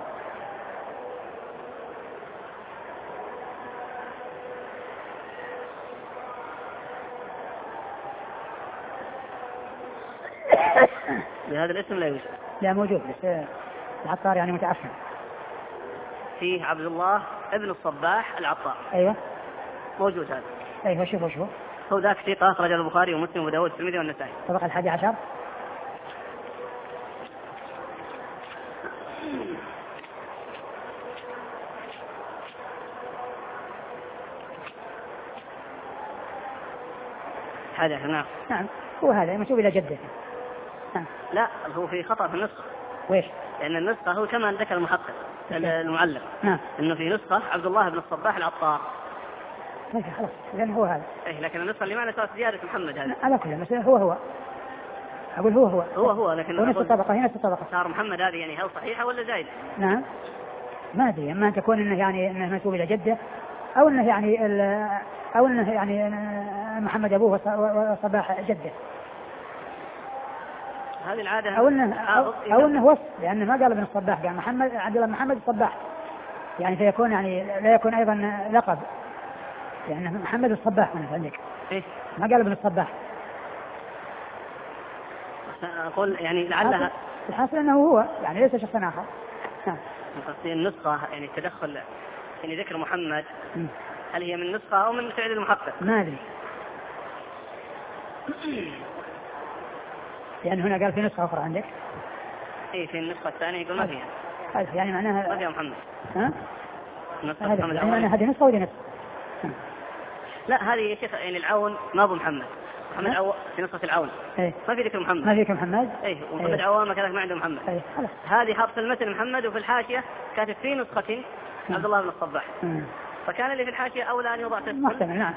بهذا الاسم لا يوجد. لا موجود بس العطار يعني متعفن. فيه عبد الله ابن الصباح العطار. أيوة موجود هذا. أيوة شوفوا شوفوا هو ذاك ثقة أخرج البخاري ومسلم وداود والترمذي والنسائي. طبق الحادي عشر. هذا نعم. نعم هو هذا منسوب إلى جده. نعم. لا هو في خطأ في النسخة. ويش؟ لأن النسخة هو كما ذكر المحقق المعلم. نعم. إنه في نسخة عبد الله بن الصباح العطار. ماشي خلاص لأن هو هذا. إيه لكن النسخة اللي معنا صارت زيادة محمد هذا. على كل مثلا هو هو. أقول هو هو. هو هو لكن. هو نفس الطبقة هي نفس الطبقة. صار محمد هذه يعني هل صحيحة ولا زايدة؟ نعم. ما أدري أما أن تكون إنه يعني إنه منسوب إلى جده أو إنه يعني أو إنه يعني محمد أبوه وصباح جده. هذه العادة. أو إنه أو, أو إنه وصف لأنه ما قال ابن الصباح قال محمد عبد الله محمد الصباح يعني فيكون يعني لا يكون أيضا لقب لأنه يعني محمد الصباح من عندك. إيه؟ ما قال ابن الصباح. أقول يعني لعلها الحاصل أنه هو يعني ليس شخص آخر. نعم. قصدي النسخة يعني التدخل يعني ذكر محمد م. هل هي من نسخة أو من فعل المحقق؟ ما أدري. يعني هنا قال في نسخة أخرى عندك. إيه في النسخة الثانية يقول ما فيها. هذا يعني معناها ما فيها محمد. ها؟ نسخة هذا محمد يعني معناها هذه نسخة ودي نسخة. لا هذه يا شيخ يعني العون ما أبو محمد. محمد عو... في نسخة العون. إيه؟ ما في ذكر محمد. ما فيك محمد. إيه ومحمد إيه؟ عوام كذلك ما عنده محمد. إيه؟ هذه حرف المتن محمد وفي الحاشية كاتب في نسخة عبد الله بن الصباح. مم. فكان اللي في الحاشية أولى أن يوضع تسمية. محتمل. نعم.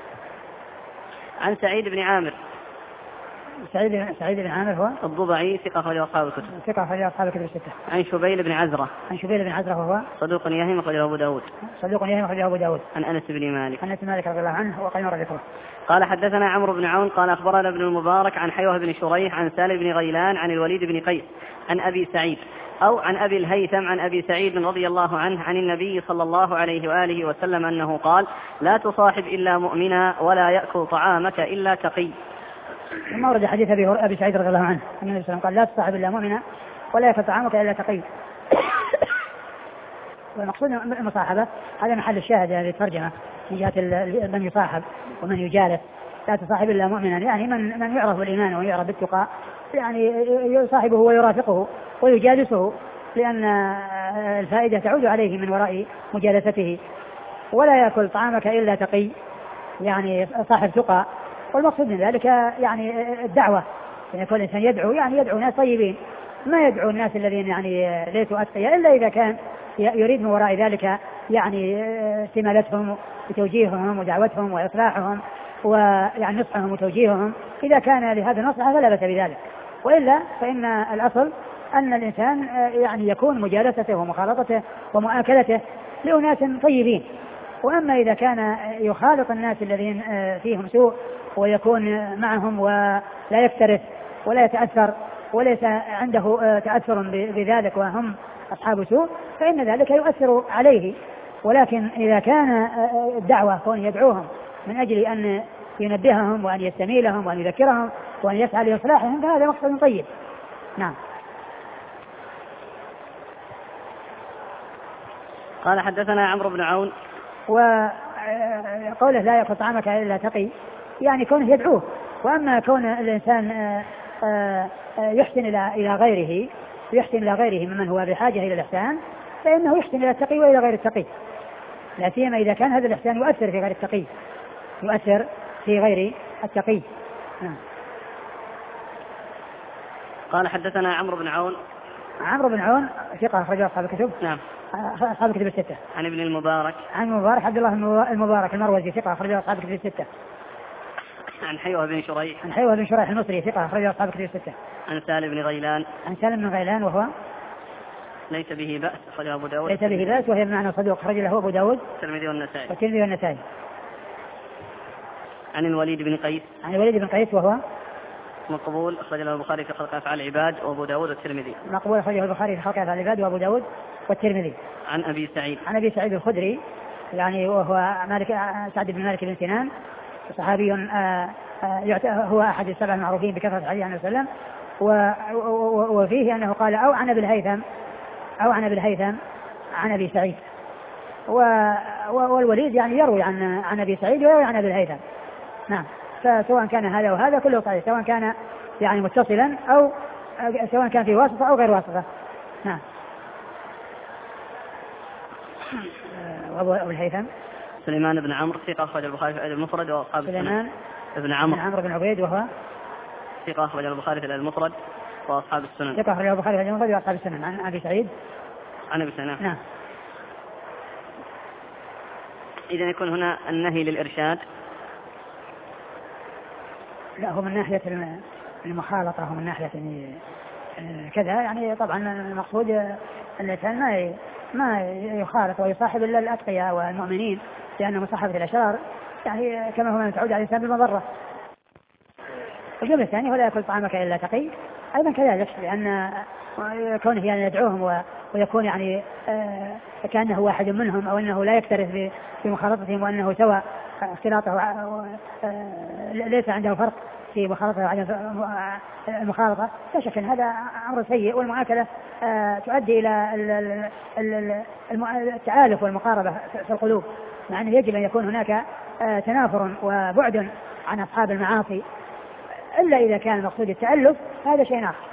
عن سعيد بن عامر. سعيد سعيد بن عامر هو الضبعي ثقة أخرج أصحاب الكتب. ثقة أخرج أصحاب الكتب الستة. عن شبيل بن عزرة. عن شبيل بن عزرة وهو صدوق يهم أخرج أبو داود. صدوق يهم أخرج أبو داود. عن أنس بن مالك. عن أنس بن مالك رضي الله عنه وقد مر ذكره. قال حدثنا عمرو بن عون قال أخبرنا ابن المبارك عن حيوة بن شريح عن سالم بن غيلان عن الوليد بن قيس عن أبي سعيد أو عن أبي الهيثم عن أبي سعيد رضي الله عنه عن النبي صلى الله عليه وآله وسلم أنه قال لا تصاحب إلا مؤمنا ولا يأكل طعامك إلا تقي. ثم ورد حديث أبي, أبي سعيد رضي الله عنه أن النبي صلى الله عليه وسلم قال لا تصاحب إلا مؤمنا ولا يأكل طعامك إلا تقي. والمقصود المصاحبة هذا محل الشاهد هذه الترجمة من جهة من يصاحب ومن يجالس. لا تصاحب إلا مؤمنا يعني من, من يعرف بالإيمان ويعرف بالتقى يعني يصاحبه ويرافقه ويجالسه، لأن الفائدة تعود عليه من وراء مجالسته. ولا يأكل طعامك إلا تقي، يعني صاحب تقى. والمقصود من ذلك يعني الدعوة، يعني كل إنسان يدعو يعني يدعو ناس طيبين، ما يدعو الناس الذين يعني ليسوا أتقياء إلا إذا كان يريد من وراء ذلك يعني استمالتهم وتوجيههم ودعوتهم وإصلاحهم ويعني نصحهم وتوجيههم. إذا كان لهذا النصح فلا بأس بذلك، وإلا فإن الأصل أن الإنسان يعني يكون مجالسته ومخالطته ومؤاكلته لأناس طيبين. وأما إذا كان يخالط الناس الذين فيهم سوء ويكون معهم ولا يكترث ولا يتأثر وليس عنده تأثر بذلك وهم أصحاب سوء، فإن ذلك يؤثر عليه. ولكن إذا كان الدعوة كون يدعوهم من أجل أن ينبههم وأن يستميلهم وأن يذكرهم وأن يسعى لإصلاحهم فهذا مقصد طيب. نعم. قال حدثنا عمرو بن عون. وقوله لا يأكل طعامك إلا تقي يعني كونه يدعوه. وأما كون الإنسان يحسن إلى غيره يحسن إلى غيره ممن هو بحاجة إلى الإحسان فإنه يحسن إلى التقي وإلى غير التقي، لا سيما إذا كان هذا الإحسان يؤثر في غير التقي يؤثر في غير التقي. قال حدثنا عمرو بن عون. عمرو بن عون ثقة أخرجه أصحاب الكتب. نعم. أصحاب الكتب الستة. عن ابن المبارك. عن المبارك عبد الله المبارك المروزي ثقة أخرجه أصحاب الكتب الستة. عن حيوة بن شريح. عن حيوة بن شريح المصري ثقة أخرجه أصحاب الكتب الستة. عن سالم بن غيلان. عن سالم بن غيلان وهو ليس به بأس أخرجه أبو داود. ليس به بأس وهي بمعنى صدوق أخرج له أبو داود والترمذي والنسائي. والترمذي والنسائي. عن الوليد بن قيس. عن الوليد بن قيس وهو مقبول أخرج له البخاري في خلق أفعال العباد وأبو داود والترمذي. مقبول أخرجه البخاري في خلق أفعال العباد وأبو داود والترمذي. عن أبي سعيد. عن أبي سعيد الخدري يعني وهو مالك سعد بن مالك بن سنان صحابي هو أحد السبع المعروفين بكثرة الحديث عن وسلم. وفيه أنه قال أو عن أبي الهيثم أو عن أبي الهيثم عن أبي سعيد. والوليد يعني يروي عن عن أبي سعيد ويروي عن أبي الهيثم. نعم. فسواء كان هذا وهذا كله صحيح، سواء كان يعني متصلا أو سواء كان في واسطة أو غير واسطة. نعم. وأبو الهيثم سليمان بن عمرو ثقة أخرج البخاري في المفرد وأصحاب السنن. سليمان بن عمرو بن عمرو بن عبيد وهو ثقة أخرج البخاري في المفرد وأصحاب السنن. ثقة أخرج البخاري في المفرد وأصحاب السنن. عن أبي سعيد عن أبي سعيد. نعم. إذا يكون هنا النهي للإرشاد. لا هو من ناحية المخالطة ومن ناحية كذا يعني طبعا المقصود أن الإنسان ما ما يخالط ويصاحب إلا الأتقياء والمؤمنين، لأنه مصاحبة الأشرار يعني كما هو متعود على الإنسان بالمضرة. الجملة الثانية ولا يأكل طعامك إلا تقي أيضا كذلك، لأن كونه يعني يدعوهم ويكون يعني كأنه واحد منهم أو أنه لا يكترث بمخالطتهم وأنه سوى اختلاطه ليس عنده فرق في مخالطة وعدم المخالطة، لا شك أن هذا أمر سيء. والمعاكلة تؤدي إلى التآلف والمقاربة في القلوب، مع أنه يجب أن يكون هناك تنافر وبعد عن أصحاب المعاصي، إلا إذا كان المقصود التألف هذا شيء آخر.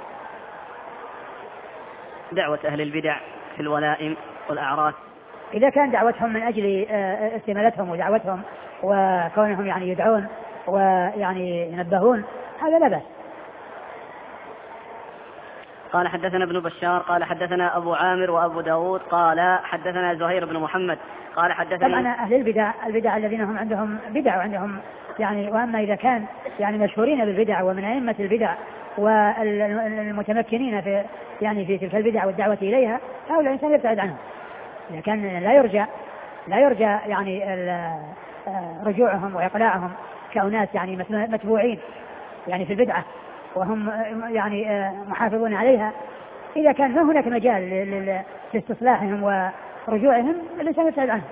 دعوة أهل البدع في الولائم والأعراس، إذا كان دعوتهم من أجل استمالتهم ودعوتهم وكونهم يعني يدعون ويعني ينبهون هذا لا بأس. قال حدثنا ابن بشار قال حدثنا أبو عامر وأبو داود قال حدثنا زهير بن محمد قال حدثنا. طبعا أهل البدع البدع الذين هم عندهم بدع وعندهم يعني، وأما إذا كان يعني مشهورين بالبدع ومن أئمة البدع والمتمكنين في يعني في تلك البدع والدعوة إليها هؤلاء الإنسان يبتعد عنهم. إذا كان لا يرجى لا يرجى يعني رجوعهم وإقلاعهم كأناس يعني متبوعين يعني في البدعة وهم يعني محافظون عليها، إذا كان ما هناك مجال لاستصلاحهم ورجوعهم الإنسان يبتعد عنهم.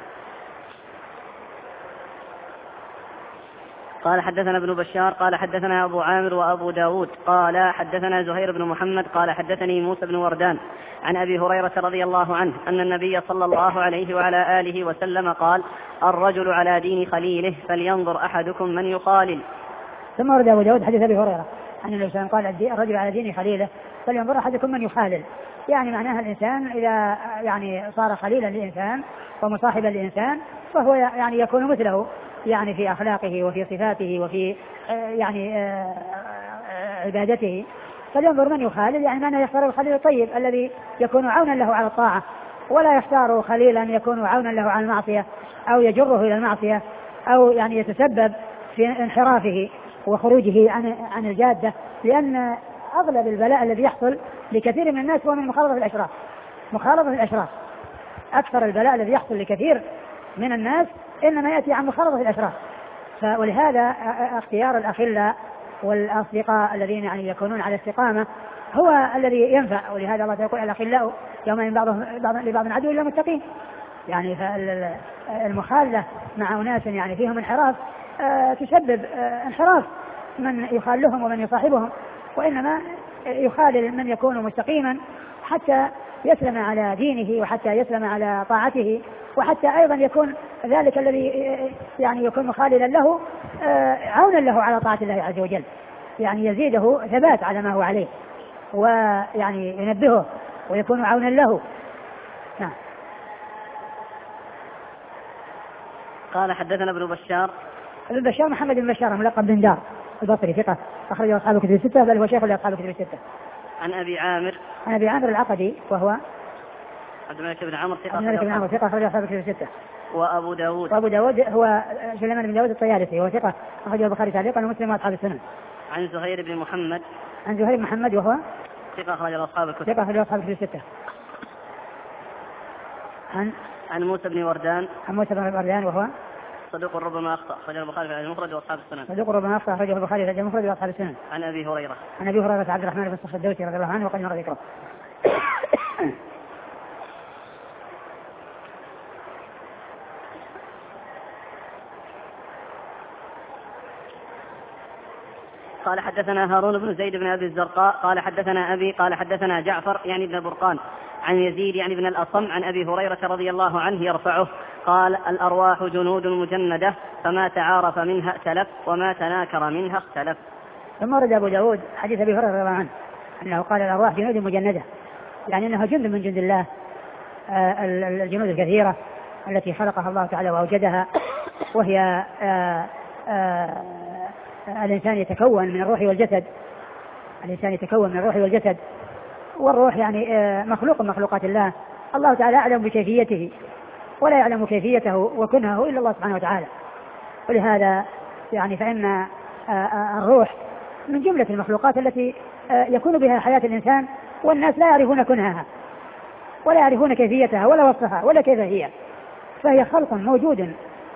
قال حدثنا ابن بشار قال حدثنا أبو عامر وأبو داود قال حدثنا زهير بن محمد قال حدثني موسى بن وردان عن أبي هريرة رضي الله عنه أن النبي صلى الله عليه وعلى آله وسلم قال الرجل على دين خليله فلينظر أحدكم من يخالل. ثم ورد أبو داود حديث أبي هريرة أن النبي صلى الله عليه وسلم قال الرجل على دين خليله فلينظر أحدكم من يخالل. يعني معناها الإنسان إذا يعني صار خليلا للإنسان ومصاحبا للإنسان فهو يعني يكون مثله يعني في أخلاقه وفي صفاته وفي يعني عبادته. فلينظر من يخالل، يعني معناه يختار الخليل الطيب الذي يكون عونا له على الطاعة، ولا يختار خليلا يكون عونا له على المعصية أو يجره إلى المعصية أو يعني يتسبب في انحرافه وخروجه عن عن الجادة. لأن أغلب البلاء الذي يحصل لكثير من الناس هو من مخالطة الأشراف. مخالطة الأشراف أكثر البلاء الذي يحصل لكثير من الناس إنما يأتي عن مخالطة الأشراف. ولهذا اختيار الأخلاء والأصدقاء الذين يعني يكونون على استقامة هو الذي ينفع. ولهذا الله يقول الأخلاء يومئذ بعضهم لبعض عدو إلا المتقين. يعني فالمخالة مع أناس يعني فيهم انحراف تسبب انحراف من يخالهم ومن يصاحبهم، وإنما يخالل من يكون مستقيما حتى يسلم على دينه وحتى يسلم على طاعته، وحتى أيضا يكون ذلك الذي يعني يكون مخاللا له عونا له على طاعة الله عز وجل، يعني يزيده ثبات على ما هو عليه ويعني ينبهه ويكون عونا له. نعم. قال حدثنا ابن بشار. ابن بشار محمد بن بشار ملقب بن دار البصري ثقة أخرجه أصحاب الكتب الستة، بل هو شيخ لأصحاب الكتب الستة. عن أبي عامر. عن أبي عامر العقدي وهو عبد الملك بن عمرو ثقة. عبد الملك بن عمرو ثقة أخرجه أصحاب الكتب الستة. وأبو داود. وأبو داود هو سليمان بن داود الطيالسي، هو ثقة أخرجه البخاري تعليقا ومسلم وأصحاب السنن. عن زهير بن محمد. عن زهير بن محمد وهو ثقة أخرجه أصحاب الكتب. ثقة أخرجه أصحاب الكتب الستة. عن عن موسى بن وردان. عن موسى بن وردان وهو صدوق ربما أخطأ أخرجه البخاري في المفرد وأصحاب السنن. صدوق ربما أخطأ أخرجه البخاري في المفرد وأصحاب السنن. عن أبي هريرة. عن أبي هريرة عبد الرحمن بن صخر الدوسي رضي الله عنه وقد مر ذكره. قال حدثنا هارون بن زيد بن أبي الزرقاء قال حدثنا أبي قال حدثنا جعفر يعني ابن برقان عن يزيد يعني ابن الأصم عن أبي هريرة رضي الله عنه يرفعه قال الأرواح جنود مجندة فما تعارف منها ائتلف وما تناكر منها اختلف. ثم ورد أبو داود حديث أبي هريرة رضي الله عنه أنه قال الأرواح جنود مجندة، يعني أنها جند من جند الله، الجنود الكثيرة التي خلقها الله تعالى وأوجدها، وهي آآ آآ الإنسان يتكون من الروح والجسد. الإنسان يتكون من الروح والجسد، والروح يعني مخلوق من مخلوقات الله. الله تعالى أعلم بكيفيته ولا يعلم كيفيته وكنهه إلا الله سبحانه وتعالى. ولهذا يعني فإن الروح من جملة المخلوقات التي يكون بها حياة الإنسان، والناس لا يعرفون كنهها ولا يعرفون كيفيتها ولا وصفها ولا كيف هي، فهي خلق موجود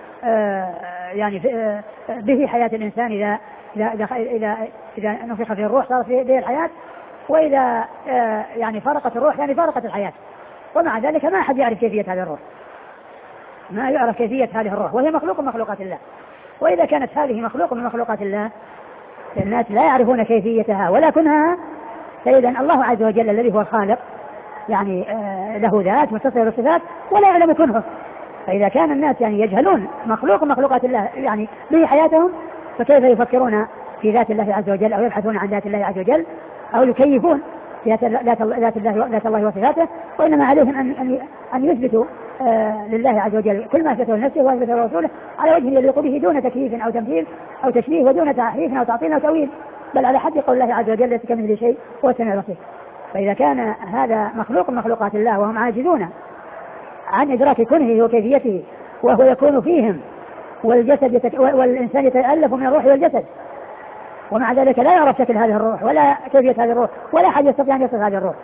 يعني به حياة الإنسان. إذا إذا إذا إذا نفخ فيه الروح صارت به الحياة، وإذا يعني فارقت الروح يعني فارقت الحياة. ومع ذلك ما أحد يعرف كيفية هذه الروح، ما يعرف كيفية هذه الروح، وهي مخلوق من مخلوقات الله. وإذا كانت هذه مخلوق من مخلوقات الله الناس لا يعرفون كيفيتها ولا كنها، فإذا الله عز وجل الذي هو الخالق يعني له ذات متصلة بالصفات ولا يعلم كنهه. فإذا كان الناس يعني يجهلون مخلوق من مخلوقات الله يعني به حياتهم، فكيف يفكرون في ذات الله عز وجل أو يبحثون عن ذات الله عز وجل أو يكيفون ذات ذات الله ذات الله وصفاته؟ وإنما عليهم أن أن أن يثبتوا آه لله عز وجل كل ما أثبته لنفسه وأثبته لرسوله على وجه يليق به دون تكييف أو تمثيل أو تشبيه ودون تحريف أو تعطيل أو تأويل، بل على حد قول الله عز وجل ليس كمثله شيء هو السميع البصير. فإذا كان هذا مخلوق من مخلوقات الله وهم عاجزون عن إدراك كنهه وكيفيته وهو يكون فيهم، والجسد يتك... والإنسان يتألف من الروح والجسد، ومع ذلك لا يعرف شكل هذه الروح ولا كيفية هذه الروح ولا أحد يستطيع أن يصف هذه الروح،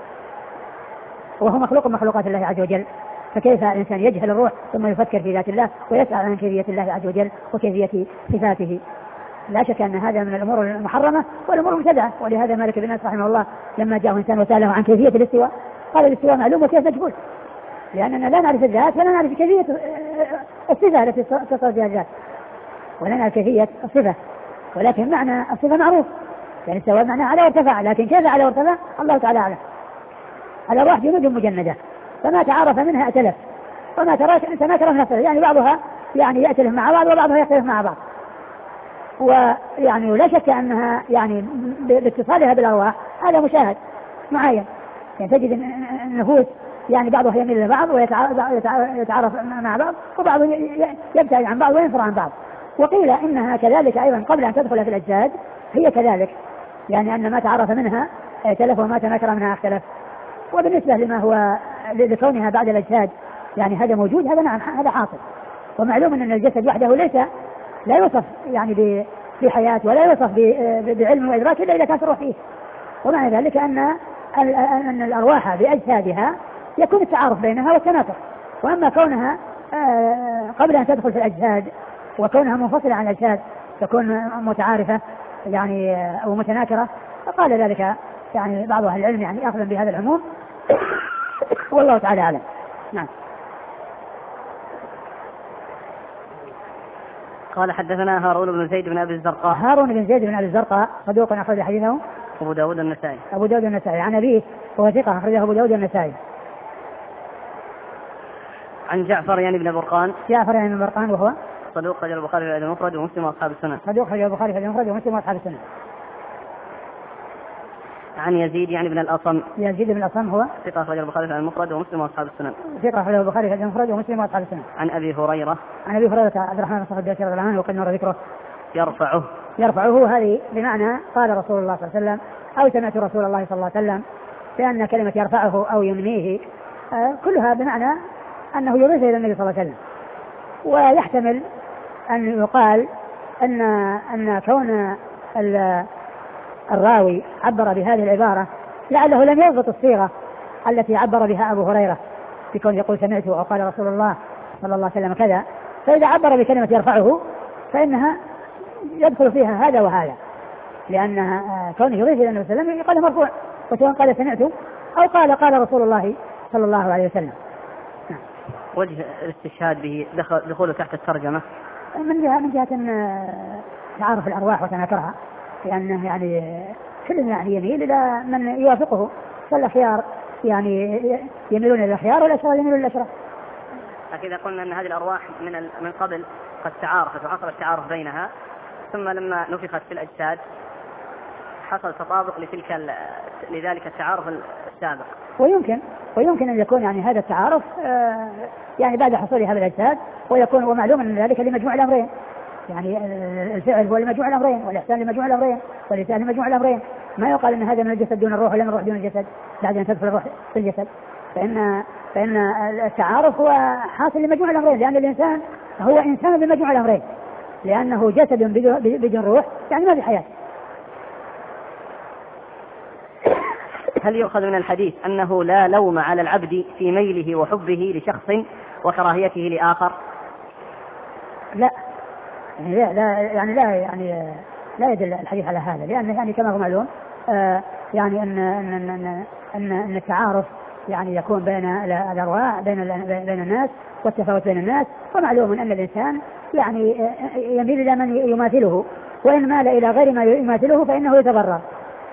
وهو مخلوق من مخلوقات الله عز وجل. فكيف الإنسان يجهل الروح ثم يفكر في ذات الله ويسأل عن كيفية الله عز وجل وكيفية صفاته؟ لا شك أن هذا من الأمور المحرمة والأمور المبتدعة. ولهذا مالك بن أنس رحمه الله لما جاءه إنسان وسأله عن كيفية الاستواء قال الاستواء معلوم وكيف مجهول، لأننا لا نعرف الذات ولا نعرف كيفية الصفة التي تصل بها الذات ولا نعرف كيفية الصفة، ولكن معنى الصفة معروف، يعني استوى معناه على وارتفع، لكن كيف على وارتفع الله تعالى أعلم. الأرواح جنود مجندة فما تعارف منها ائتلف وما تناكر منها اختلف، يعني بعضها يعني يأتلف مع بعض وبعضها يختلف مع بعض. ويعني ولا شك أنها يعني باتصالها بالأرواح هذا مشاهد معين. يعني تجد النفوس يعني بعضها يميل إلى بعض ويتعارف مع بعض، وبعض يبتعد عن بعض وينفر عن بعض. وقيل إنها كذلك أيضا قبل أن تدخل في الأجساد هي كذلك، يعني أن ما تعرف منها ائتلف وما تنكر منها اختلف. وبالنسبة لما هو لكونها بعد الأجساد يعني هذا موجود، هذا نعم هذا حاصل. ومعلوم أن الجسد وحده ليس لا يوصف يعني بحياة ولا يوصف بعلم وإدراك إلا إذا كانت الروح فيه. ومعنى ذلك أن أن الأرواح بأجسادها يكون التعارف بينها والتناكر. وأما كونها قبل أن تدخل في الأجساد وكونها منفصلة عن الأجساد تكون متعارفة يعني أو متناكرة، فقال ذلك يعني بعض أهل العلم يعني أخذا بهذا العموم والله تعالى أعلم. نعم. قال حدثنا هارون بن زيد بن أبي الزرقاء. هارون بن زيد بن أبي الزرقاء صدوق أخرج حديثه أبو داود النسائي. أبو داود النسائي عن أبيه هو ثقة أخرجه أبو داود النسائي. عن جعفر يعني بن برقان. جعفر يعني بن برقان وهو صدوق أخرجه البخاري في المفرد ومسلم وأصحاب السنن. صدوق أخرجه البخاري في المفرد ومسلم وأصحاب السنن. عن يزيد يعني بن الأصم. يزيد بن الأصم هو ثقة أخرجه البخاري في المفرد ومسلم وأصحاب السنن. ثقة أخرجه البخاري في المفرد ومسلم وأصحاب السنن. عن أبي هريرة. عن أبي هريرة عبد الرحمن بن صخر الدوسي رضي الله عنه وقد مر ذكره. يرفعه. يرفعه هذه بمعنى قال رسول الله صلى الله عليه وسلم أو سمعت رسول الله صلى الله عليه وسلم، لأن كلمة يرفعه أو ينميه آه كلها بمعنى أنه يضيف إلى النبي صلى الله عليه وسلم. ويحتمل أن يقال أن أن كون الراوي عبر بهذه العبارة لعله لم يضبط الصيغة التي عبر بها أبو هريرة بكون يقول سمعته أو قال رسول الله صلى الله عليه وسلم كذا، فإذا عبر بكلمة يرفعه فإنها يدخل فيها هذا وهذا، لأنها كونه يضيف إلى النبي صلى الله عليه وسلم يقال مرفوع، وسواء قال سمعته أو قال قال رسول الله صلى الله عليه وسلم. وجه الاستشهاد به دخوله تحت الترجمة من جهة من جهة تعارف الأرواح وتناكرها، لأنه يعني كل يعني يميل إلى من يوافقه، فالأخيار يعني يميلون إلى الأخيار والأشرار يميلون إلى الأشرار. لكن إذا قلنا أن هذه الأرواح من من قبل قد تعارفت وحصل التعارف بينها، ثم لما نفخت في الأجساد حصل تطابق لتلك لذلك التعارف السابق. ويمكن ويمكن أن يكون يعني هذا التعارف يعني بعد حصول هذا الأجساد، ويكون ومعلوم أن ذلك لمجموع الأمرين، يعني الفعل هو لمجموع الأمرين والإحسان لمجموع الأمرين والإحسان لمجموع الأمرين. ما يقال أن هذا من الجسد دون الروح ولا من الروح دون الجسد بعد أن تدخل الروح في الجسد، فإن فإن التعارف هو حاصل لمجموع الأمرين، لأن الإنسان هو إنسان بمجموع الأمرين، لأنه جسد بدون روح يعني ما في حياة. هل يؤخذ من الحديث أنه لا لوم على العبد في ميله وحبه لشخص وكراهيته لآخر؟ لا يعني لا, لا يعني لا يعني لا يدل الحديث على هذا، لأن يعني كما هو معلوم آه يعني أن أن أن أن, أن التعارف يعني يكون بين الأرواح بين بين الناس والتفاوت بين الناس، ومعلوم أن الإنسان يعني يميل إلى من يماثله، وإن مال إلى غير ما يماثله فإنه يتضرر.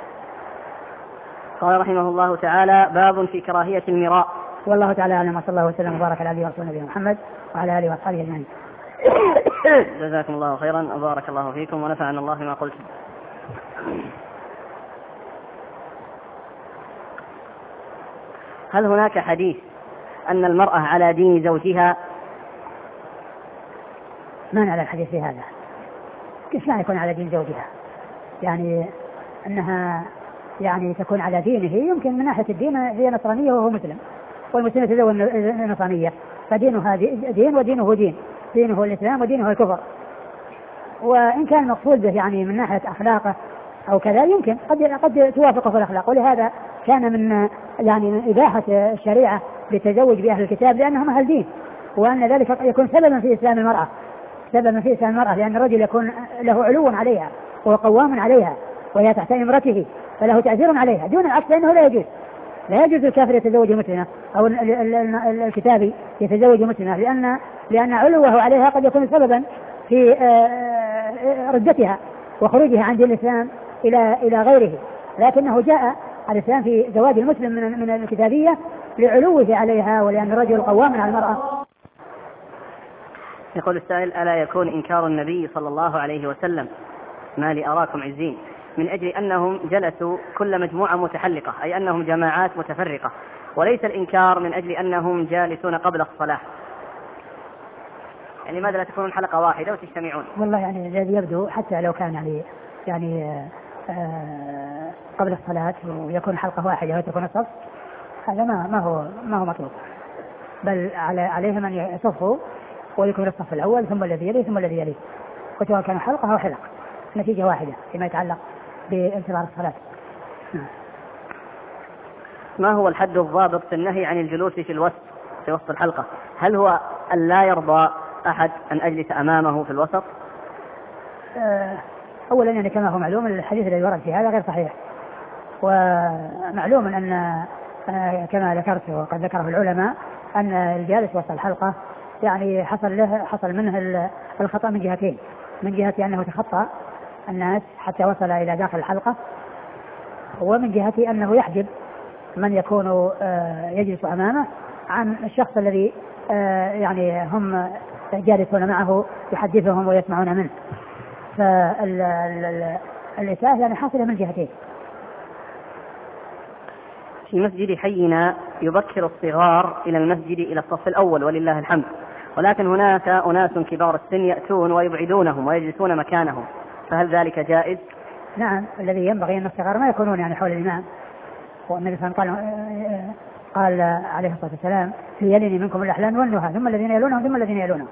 قال رحمه الله تعالى: باب في كراهية المراء. والله تعالى أعلم، وصلى الله وسلم وبارك على عبده ورسوله نبينا محمد وعلى آله وأصحابه أجمعين. جزاكم الله خيرا وبارك الله فيكم ونفعنا الله بما قلتم. هل هناك حديث أن المرأة على دين زوجها؟ ما نعلم الحديث في هذا، كيف ما يكون على دين زوجها؟ يعني أنها يعني تكون على دينه، يمكن من ناحية الدين هي نصرانية وهو مسلم، والمسلم يتزوج النصرانية، فدينها دين ودينه دين، دينه الإسلام ودينه الكفر. وإن كان المقصود به يعني من ناحية أخلاقه أو كذا يمكن قد قد توافقه في الأخلاق، ولهذا كان من يعني من إباحة الشريعة للتزوج بأهل الكتاب لأنهم أهل دين، وأن ذلك يكون سببا في إسلام المرأة، سببا في إسلام المرأة، لأن الرجل يكون له علو عليها وقوام عليها وهي تحت امرته فله تأثير عليها، دون العكس فإنه لا يجوز لا يجوز الكافر يتزوج مسلمة أو الكتابي يتزوج مسلمة، لأن لأن علوه عليها قد يكون سببا في ردتها وخروجها عن دين الإسلام إلى إلى غيره، لكنه جاء الإسلام في زواج المسلم من من الكتابية لعلوه عليها ولأن الرجل قوام على المرأة. يقول السائل: ألا يكون إنكار النبي صلى الله عليه وسلم ما لي أراكم عزين، من أجل أنهم جلسوا كل مجموعة متحلقة، أي أنهم جماعات متفرقة، وليس الإنكار من أجل أنهم جالسون قبل الصلاة. يعني لماذا لا تكونون حلقة واحدة وتجتمعون؟ والله يعني الذي يبدو حتى لو كان يعني يعني آه قبل الصلاة ويكون حلقة واحدة وتكون الصف، هذا ما ما هو ما هو مطلوب، بل على عليهم أن يصفوا ويكون الصف الأول ثم الذي يليه ثم الذي يليه، وسواء كانوا حلقة أو حلق، نتيجة واحدة فيما يتعلق بانتظار الصلاة. ما هو الحد الضابط في النهي عن الجلوس في الوسط في وسط الحلقة؟ هل هو أن لا يرضى أحد أن أجلس أمامه في الوسط؟ أولا يعني كما هو معلوم الحديث الذي ورد في هذا غير صحيح، ومعلوم أن كما ذكرت وقد ذكره العلماء أن الجالس وسط الحلقة يعني حصل له حصل منه الخطأ من جهتين، من جهة أنه تخطى الناس حتى وصل إلى داخل الحلقة، ومن جهة أنه يحجب من يكون يجلس أمامه عن الشخص الذي يعني هم جالسون معه يحدثهم ويسمعون منه. فالإساءة يعني حاصلة من جهتين. في مسجد حينا يبكر الصغار إلى المسجد إلى الصف الأول ولله الحمد، ولكن هناك أناس كبار السن يأتون ويبعدونهم ويجلسون مكانهم، فهل ذلك جائز؟ نعم، الذي ينبغي أن الصغار ما يكونون يعني حول الإمام، والنبي صلى الله عليه وسلم قال عليه الصلاة والسلام ليلني منكم الأحلام والنهى ثم الذين يلونهم ثم الذين يلونهم.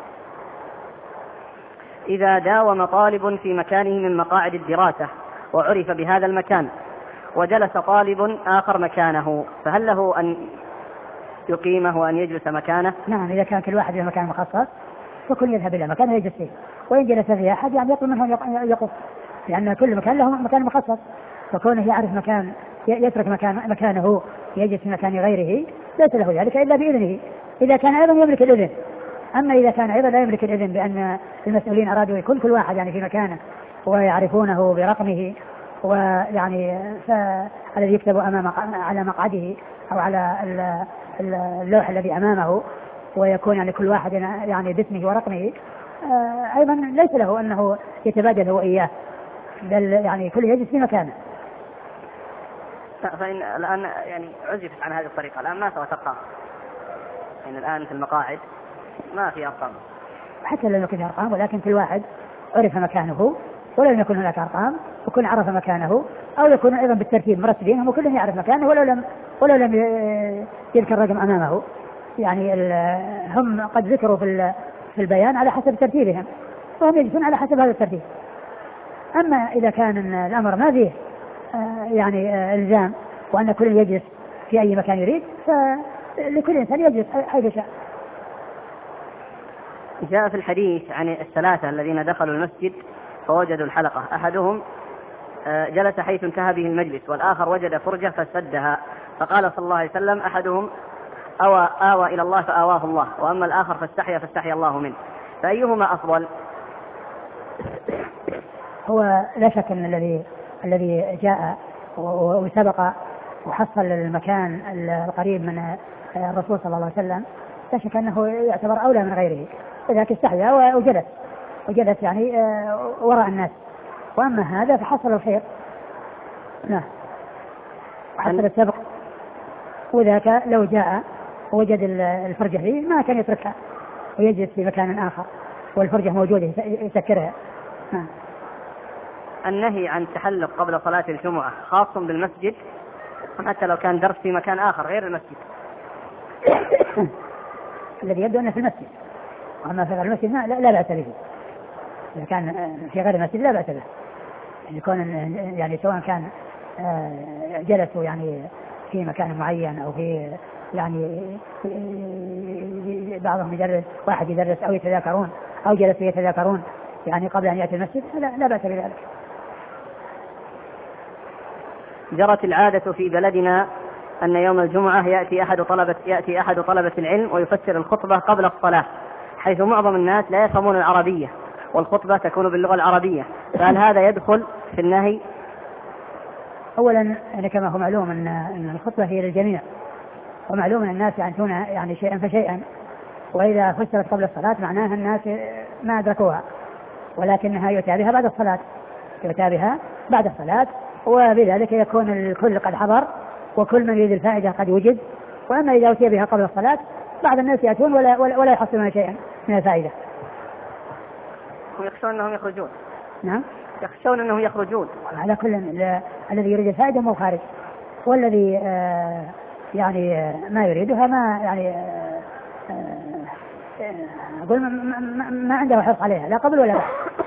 إذا داوم طالب في مكانه من مقاعد الدراسة وعرف بهذا المكان وجلس طالب آخر مكانه، فهل له أن يقيمه وأن يجلس مكانه؟ نعم، إذا كان كل واحد في مكان مخصص فكل يذهب إلى مكانه يجلس فيه، وإن جلس فيه أحد يعني يطلب منه يقف، لأن كل مكان له مكان مخصص، فكونه يعرف مكان يترك مكان مكانه يجلس في مكان غيره ليس له ذلك إلا بإذنه، إذا كان أيضا يملك الإذن. أما إذا كان أيضا لا يملك الإذن بأن المسؤولين أرادوا يكون كل واحد يعني في مكانه ويعرفونه برقمه، ويعني الذي يكتب أمام على مقعده أو على اللوح الذي أمامه ويكون يعني كل واحد يعني باسمه ورقمه، أيضا ليس له أنه يتبادل هو إياه، بل يعني كل يجلس في مكانه. فإن الآن يعني عزفت عن هذه الطريقة، الآن ما سوى ترقام، يعني الآن في المقاعد ما في أرقام، حتى لو يكون أرقام، ولكن كل واحد عرف مكانه ولم يكن هناك أرقام وكل عرف مكانه، أو يكون أيضا بالترتيب مرتبين وكل يعرف مكانه ولو لم ولو لم يذكر رقم أمامه. يعني هم قد ذكروا في في البيان على حسب ترتيبهم وهم يجلسون على حسب هذا الترتيب. أما إذا كان الأمر ما فيه يعني إلزام وأن كل يجلس في أي مكان يريد، فلكل إنسان يجلس حيث شاء. جاء في الحديث عن الثلاثة الذين دخلوا المسجد فوجدوا الحلقة، أحدهم جلس حيث انتهى به المجلس والآخر وجد فرجة فسدها، فقال صلى الله عليه وسلم أحدهم أوى, آوى إلى الله فآواه الله، وأما الآخر فاستحيا فاستحيا الله منه، فأيهما أفضل؟ هو لا شك أن الذي الذي جاء وسبق وحصل المكان القريب من الرسول صلى الله عليه وسلم لا شك أنه يعتبر أولى من غيره، لذلك استحيا وجلس وجلس يعني وراء الناس، وأما هذا فحصل الخير. نعم، وحصل السبق، وذاك لو جاء ووجد الفرجة فيه ما كان يتركها ويجلس في مكان آخر والفرجة موجودة يسكرها. نعم. النهي عن التحلق قبل صلاة الجمعة خاص بالمسجد حتى لو كان درس في مكان آخر غير المسجد؟ الذي يبدو أنه في المسجد، وأما في غير المسجد لا, لا بأس به. إذا كان في غير المسجد لا بأس به، يكون يعني سواء كان جلسوا يعني في مكان معين أو في يعني بعضهم يدرس واحد يدرس أو يتذاكرون أو جلسوا يتذاكرون يعني قبل أن يأتي المسجد لا, لا بأس بذلك. جرت العادة في بلدنا أن يوم الجمعة يأتي أحد طلبة يأتي أحد طلبة العلم ويفسر الخطبة قبل الصلاة، حيث معظم الناس لا يفهمون العربية والخطبة تكون باللغة العربية، فهل هذا يدخل في النهي؟ أولا يعني كما هو معلوم أن الخطبة هي للجميع، ومعلوم أن الناس يعنون يعني شيئا فشيئا، وإذا فسرت قبل الصلاة معناها الناس ما أدركوها، ولكنها يؤتى بها بعد الصلاة، يؤتى بها بعد الصلاة، وبذلك يكون الكل قد حضر وكل من يريد الفائدة قد وجد. وأما إذا أتي بها قبل الصلاة بعض الناس يأتون ولا, ولا, ولا يحصلون شيئا من الفائدة. هم يخشون أنهم يخرجون. نعم يخشون أنهم يخرجون. على كل الذي يريد الفائدة مو خارج، والذي آه يعني آه ما يريدها ما يعني آه آه أقول ما, ما, ما عنده حرص عليها لا قبل ولا بعد.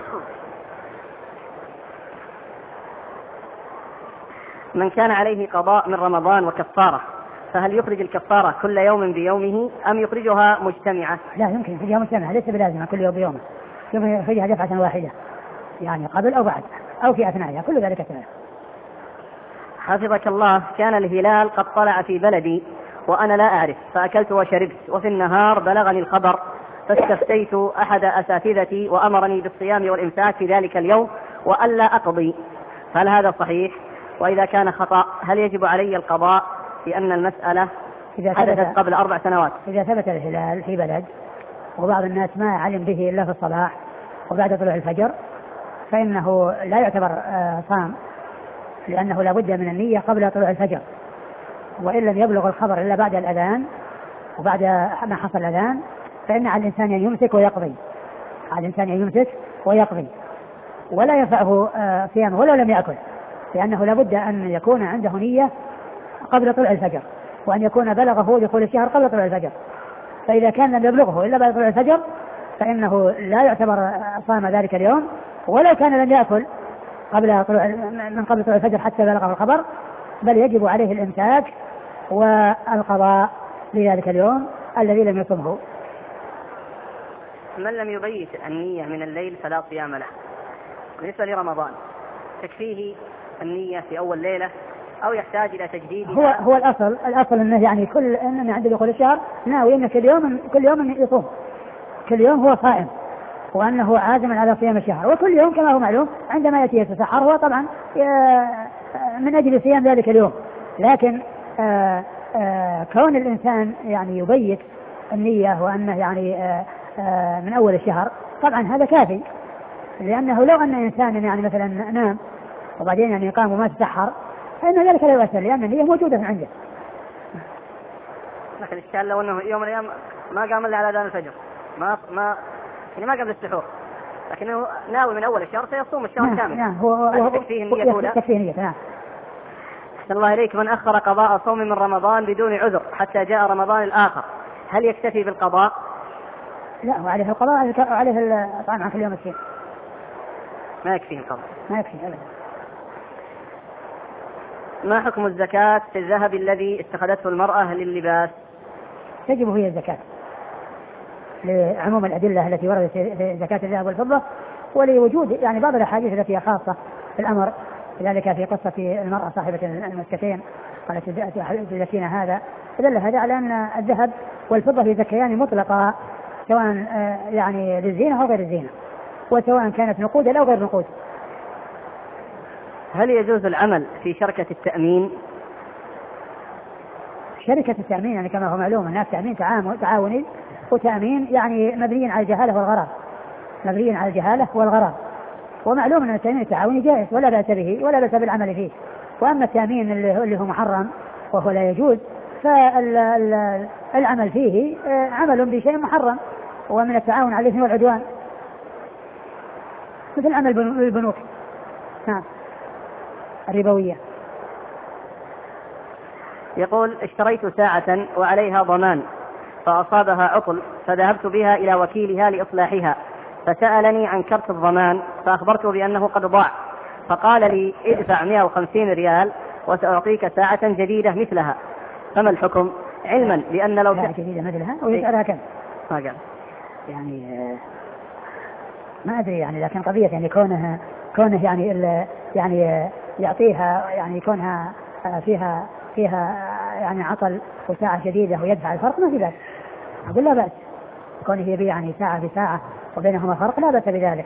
من كان عليه قضاء من رمضان وكفارة فهل يخرج الكفارة كل يوم بيومه أم يخرجها مجتمعة؟ لا يمكن يخرجها مجتمعة، ليس بلازمة كل يوم بيومه، يمكن يخرجها دفعة واحدة يعني قبل أو بعد أو في أثنائها، كل ذلك تمام. حفظك الله، كان الهلال قد طلع في بلدي وأنا لا أعرف فأكلت وشربت، وفي النهار بلغني الخبر فاستفتيت أحد أساتذتي وأمرني بالصيام والإمساك في ذلك اليوم وألا أقضي، هل هذا صحيح؟ وإذا كان خطأ هل يجب علي القضاء لأن المسألة إذا حدثت قبل أربع سنوات؟ إذا ثبت الهلال في بلد وبعض الناس ما علم به إلا في الصباح وبعد طلوع الفجر فإنه لا يعتبر صام، لأنه لا بد من النية قبل طلوع الفجر، وإن لم يبلغ الخبر إلا بعد الأذان وبعد ما حصل الأذان فإن على الإنسان أن يمسك ويقضي، على الإنسان أن يمسك ويقضي ولا ينفعه صيامه ولو لم يأكل، لأنه لا بد أن يكون عنده نية قبل طلوع الفجر، وأن يكون بلغه دخول الشهر قبل طلوع الفجر. فإذا كان لم يبلغه إلا بعد طلوع الفجر فإنه لا يعتبر صام ذلك اليوم ولو كان لم يأكل قبل طلوع من قبل طلوع الفجر حتى بلغه الخبر، بل يجب عليه الإمساك والقضاء لذلك اليوم الذي لم يصمه. من لم يبيت النية من الليل فلا صيام له. بالنسبة لرمضان تكفيه النية في أول ليلة أو يحتاج إلى تجديد؟ هو هو الأصل الأصل إنه يعني كل إنه عند دخول الشهر ناوي إنه كل يوم كل يوم يصوم، كل يوم هو صائم وأنه عازم على صيام الشهر، وكل يوم كما هو معلوم عندما يأتي يتسحر هو طبعا من أجل صيام ذلك اليوم. لكن آآ آآ كون الإنسان يعني يبيت النية وأنه يعني آآ آآ من أول الشهر طبعا هذا كافي، لأنه لو أن إنسان يعني مثلا نام وبعدين يعني قام وما تسحر فإن ذلك لا يؤثر، لأن النية موجودة عنده. لكن الإشكال لو أنه يوم من الأيام ما قام إلا على أذان الفجر، ما ما يعني ما قبل السحور، لكنه ناوي من أول الشهر سيصوم الشهر كامل. نعم هو هو تكفيه النية الأولى. تكفيه النية. نعم. أحسن الله إليك، من أخر قضاء صوم من رمضان بدون عذر حتى جاء رمضان الآخر هل يكتفي بالقضاء؟ لا، وعليه القضاء وعليه الإطعام عن كل يوم مسكين. ما يكفيه القضاء. ما يكفي أبدا. ما حكم الزكاة في الذهب الذي اتخذته المرأة لللباس؟ تجب هي الزكاة لعموم الأدلة التي وردت في زكاة الذهب والفضة، ولوجود يعني بعض الأحاديث التي هي خاصة في الأمر، ذلك في قصة المرأة صاحبة المسكتين قالت تزكين هذا، فدل هذا على أن الذهب والفضة يزكيان مطلقا سواء يعني للزينة أو غير الزينة، وسواء كانت نقودا أو غير نقود. هل يجوز العمل في شركة التأمين؟ شركة التأمين يعني كما هو معلوم الناس تأمين تعاوني، وتأمين يعني مبني على الجهالة والغرر، مبني على الجهالة والغرر، ومعلوم أن التأمين التعاوني جائز ولا بأس به ولا بأس بالعمل فيه. وأما التأمين اللي هو محرم وهو لا يجوز فالعمل فيه عمل بشيء محرم ومن التعاون على الإثم والعدوان مثل عمل البنوك نعم الربوية. يقول اشتريت ساعة وعليها ضمان فأصابها عطل فذهبت بها إلى وكيلها لإصلاحها فسألني عن كرت الضمان فأخبرته بأنه قد ضاع فقال لي ادفع مئة وخمسين ريال وسأعطيك ساعة جديدة مثلها، فما الحكم؟ علما بأن لو ساعة جديدة مثلها ويسألها كم؟ ما قال يعني ما أدري يعني، لكن قضية يعني كونها كونه يعني يعني يعطيها يعني كونها فيها فيها يعني عطل وساعة جديدة ويدفع الفرق ما في بأس، أقول لا بأس كونه يبيع يعني ساعة بساعة وبينهما فرق لا بأس بذلك.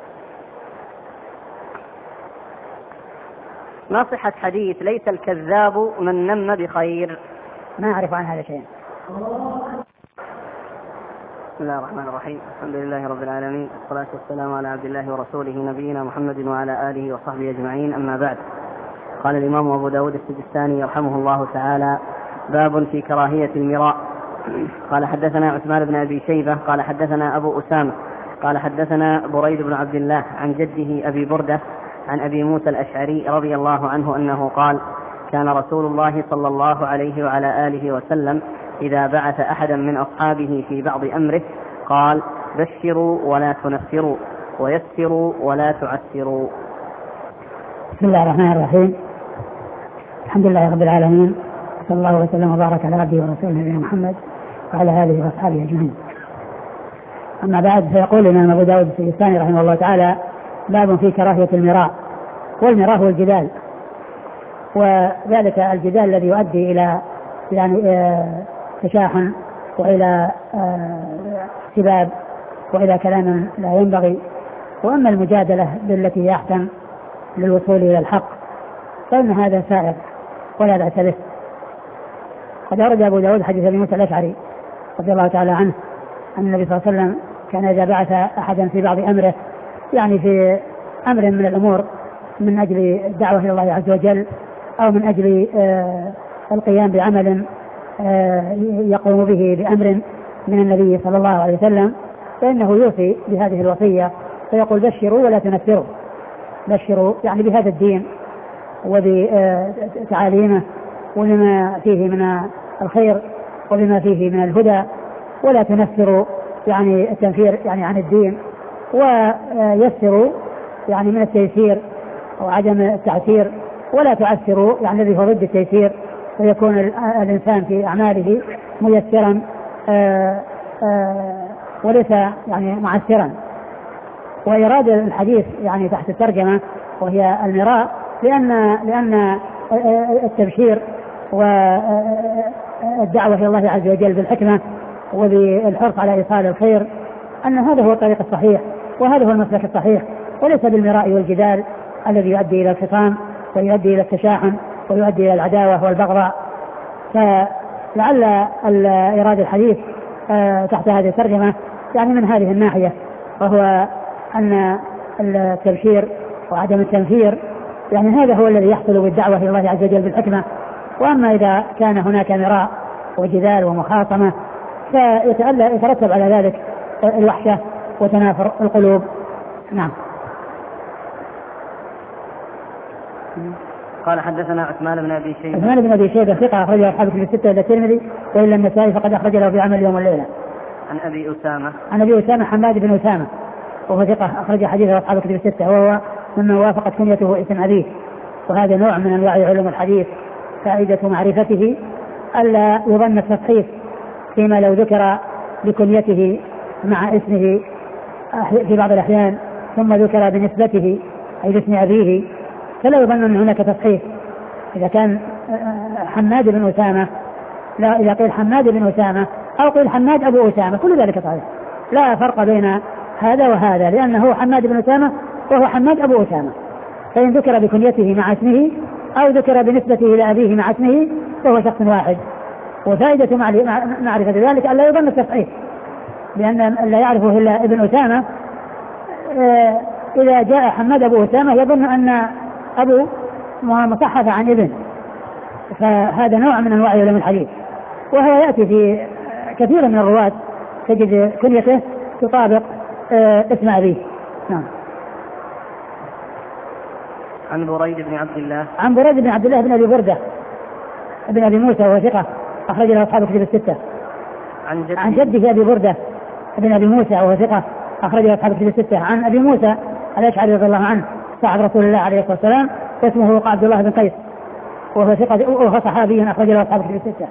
ما صحة حديث ليس الكذاب من نم بخير؟ ما أعرف عن هذا شيء. بسم الله الرحمن الرحيم. الحمد لله رب العالمين، والصلاة والسلام على عبد الله ورسوله نبينا محمد وعلى آله وصحبه أجمعين، أما بعد. قال الإمام أبو داود السجستاني يرحمه الله تعالى: باب في كراهية المراء. قال حدثنا عثمان بن أبي شيبة قال حدثنا أبو أسامة قال حدثنا بريد بن عبد الله عن جده أبي بردة عن أبي موسى الأشعري رضي الله عنه أنه قال: كان رسول الله صلى الله عليه وعلى آله وسلم إذا بعث أحدا من أصحابه في بعض أمره قال: بشروا ولا تنفروا، ويسروا ولا تعسروا. بسم الله الرحمن الرحيم. الحمد لله رب العالمين، صلى الله وسلم وبارك على عبده ورسوله نبينا محمد وعلى آله وأصحابه أجمعين. أما بعد، فيقول الإمام أبو داود السجستاني رحمه الله تعالى: باب في كراهية المراء. والمراء هو الجدال، وذلك الجدال الذي يؤدي إلى يعني آه تشاحن وإلى آه سباب وإلى كلام لا ينبغي. وأما المجادلة بالتي هي أحسن للوصول إلى الحق فإن هذا سائر ولا بأس به. قد أورد أبو داود حديث أبي موسى الأشعري رضي الله تعالى عنه أن النبي صلى الله عليه وسلم كان إذا بعث أحدا في بعض أمره، يعني في أمر من الأمور من أجل الدعوة إلى الله عز وجل أو من أجل آه القيام بعمل آه يقوم به بأمر من النبي صلى الله عليه وسلم، فإنه يوصي بهذه الوصية فيقول: بشروا ولا تنفروا. بشروا يعني بهذا الدين وبتعاليمه وبما فيه من الخير وبما فيه من الهدى، ولا تنفروا يعني التنفير يعني عن الدين، ويسروا يعني من التيسير وعدم التعسير، ولا تعسروا يعني الذي هو ضد التيسير، فيكون الإنسان في أعماله ميسرا آآ آآ وليس يعني معسرا. وإراد الحديث يعني تحت الترجمة وهي المراء، لأن لأن التبشير والدعوة إلى الله عز وجل بالحكمة وبالحرص على إيصال الخير أن هذا هو الطريق الصحيح وهذا هو المسلك الصحيح، وليس بالمراء والجدال الذي يؤدي إلى الخصام ويؤدي إلى التشاحن ويؤدي إلى العداوة والبغضاء. فلعل إرادة الحديث تحت هذه الترجمة يعني من هذه الناحية، وهو أن التبشير وعدم التنفير يعني هذا هو الذي يحصل بالدعوة إلى الله عز وجل بالحكمة. وأما إذا كان هناك مراء وجدال ومخاصمة فيترتب على ذلك الوحشة وتنافر القلوب. نعم. قال حدثنا عثمان بن أبي شيبة. عثمان بن أبي شيبة ثقة أخرجه أصحاب الكتب الستة إلا الترمذي وإلا النسائي فقد أخرج له في عمل اليوم والليلة. عن أبي أسامة. عن أبي أسامة حماد بن أسامة وهو ثقة أخرج حديثه أصحاب الكتب الستة، وهو ممن وافقت كنيته اسم أبيه، وهذا نوع من أنواع علوم الحديث. فائدة معرفته ألا يظن التصحيف فيما لو ذكر بكنيته مع اسمه في بعض الأحيان ثم ذكر بنسبته أي باسم أبيه، فلا يظن أن هناك تصحيف. إذا كان حماد بن أسامة، لا إذا قيل حماد بن أسامة أو قيل حماد أبو أسامة كل ذلك صحيح، لا فرق بين هذا وهذا، لأنه حماد بن أسامة وهو حماد أبو أسامة، فإن ذكر بكنيته مع اسمه أو ذكر بنسبته إلى أبيه مع اسمه فهو شخص واحد. وفائدة معرفة ذلك ألا يظن التصحيح، لأن لا يعرفه إلا ابن أسامة إذا جاء حماد أبو أسامة يظن أن أبو مصحف عن ابن، فهذا نوع من أنواع علم الحديث. وهو يأتي في كثير من الرواة تجد كنيته تطابق اسم أبيه. نعم. عن بريد بن عبد الله. عن بريد بن عبد الله بن أبي بردة ابن أبي موسى وهو ثقة أخرج له أصحاب الكتب الستة. عن جده, عن جده أبي بردة ابن أبي موسى وهو ثقة أخرج له أصحاب الكتب الستة. عن أبي موسى الأشعري رضي الله عنه صاحب رسول الله عليه الصلاة والسلام، اسمه عبد الله بن قيس وهو ثقة وهو صحابي أخرج له أصحاب الكتب الستة.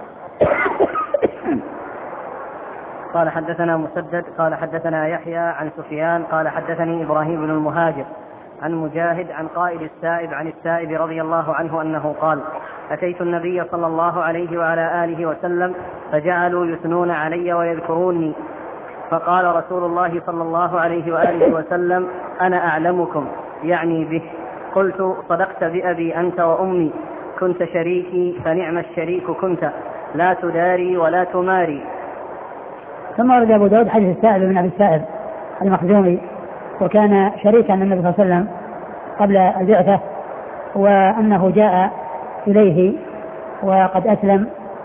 قال حدثنا مسدد قال حدثنا يحيى عن سفيان قال حدثني إبراهيم بن المهاجر عن مجاهد عن قائد السائب عن السائب رضي الله عنه أنه قال: أتيت النبي صلى الله عليه وعلى آله وسلم فجعلوا يثنون علي ويذكروني، فقال رسول الله صلى الله عليه وآله وسلم: أنا أعلمكم، يعني به. قلت: صدقت بأبي أنت وأمي، كنت شريكي فنعم الشريك كنت، لا تداري ولا تماري. ثم ورد أبو داود حديث السائب بن أبي السائب المخزومي، وكان شريكا للنبي صلى الله عليه وسلم قبل البعثة، وأنه جاء إليه وقد أسلم،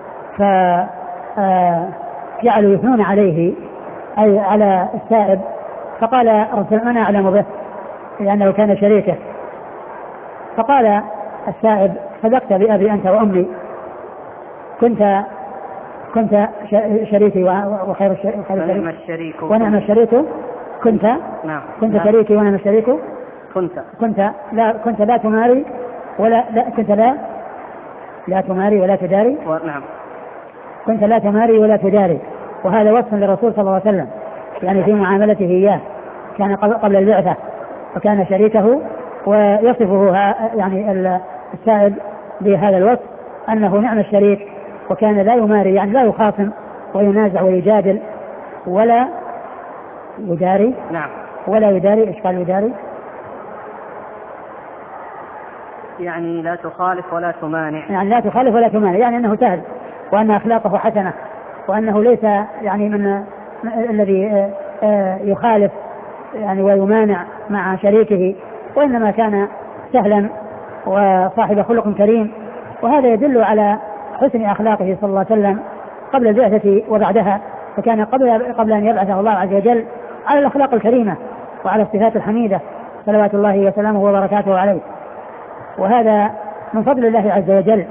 فجعلوا يثنون عليه أي على السائب، فقال رسول أنا أعلم به لأنه كان شريكه. فقال السائب صدقت بأبي أنت وأمي، كنت كنت شريكي وخير الشريك ونعم الشريك كنت نعم. كنت نعم. شريكي ونعم الشريك كنت كنت لا كنت لا تماري ولا لا كنت لا لا تماري ولا تداري نعم كنت لا تماري ولا تداري. وهذا وصف للرسول صلى الله عليه وسلم يعني في معاملته إياه، كان قبل البعثة وكان شريكه، ويصفه يعني السائب بهذا الوصف أنه نعم الشريك، وكان لا يماري يعني لا يخاصم وينازع ويجادل ولا يداري نعم ولا يداري. إيش قال يداري؟ يعني لا تخالف ولا تمانع، يعني لا تخالف ولا تمانع، يعني أنه سهل وأن أخلاقه حسنة، وأنه ليس يعني من الذي يخالف يعني ويمانع مع شريكه، وإنما كان سهلا وصاحب خلق كريم. وهذا يدل على حسن أخلاقه صلى الله عليه وسلم قبل البعثة وبعدها، فكان قبل قبل أن يبعثه الله عز وجل على الأخلاق الكريمة وعلى الصفات الحميدة صلوات الله وسلامه وبركاته عليه. وهذا من فضل الله عز وجل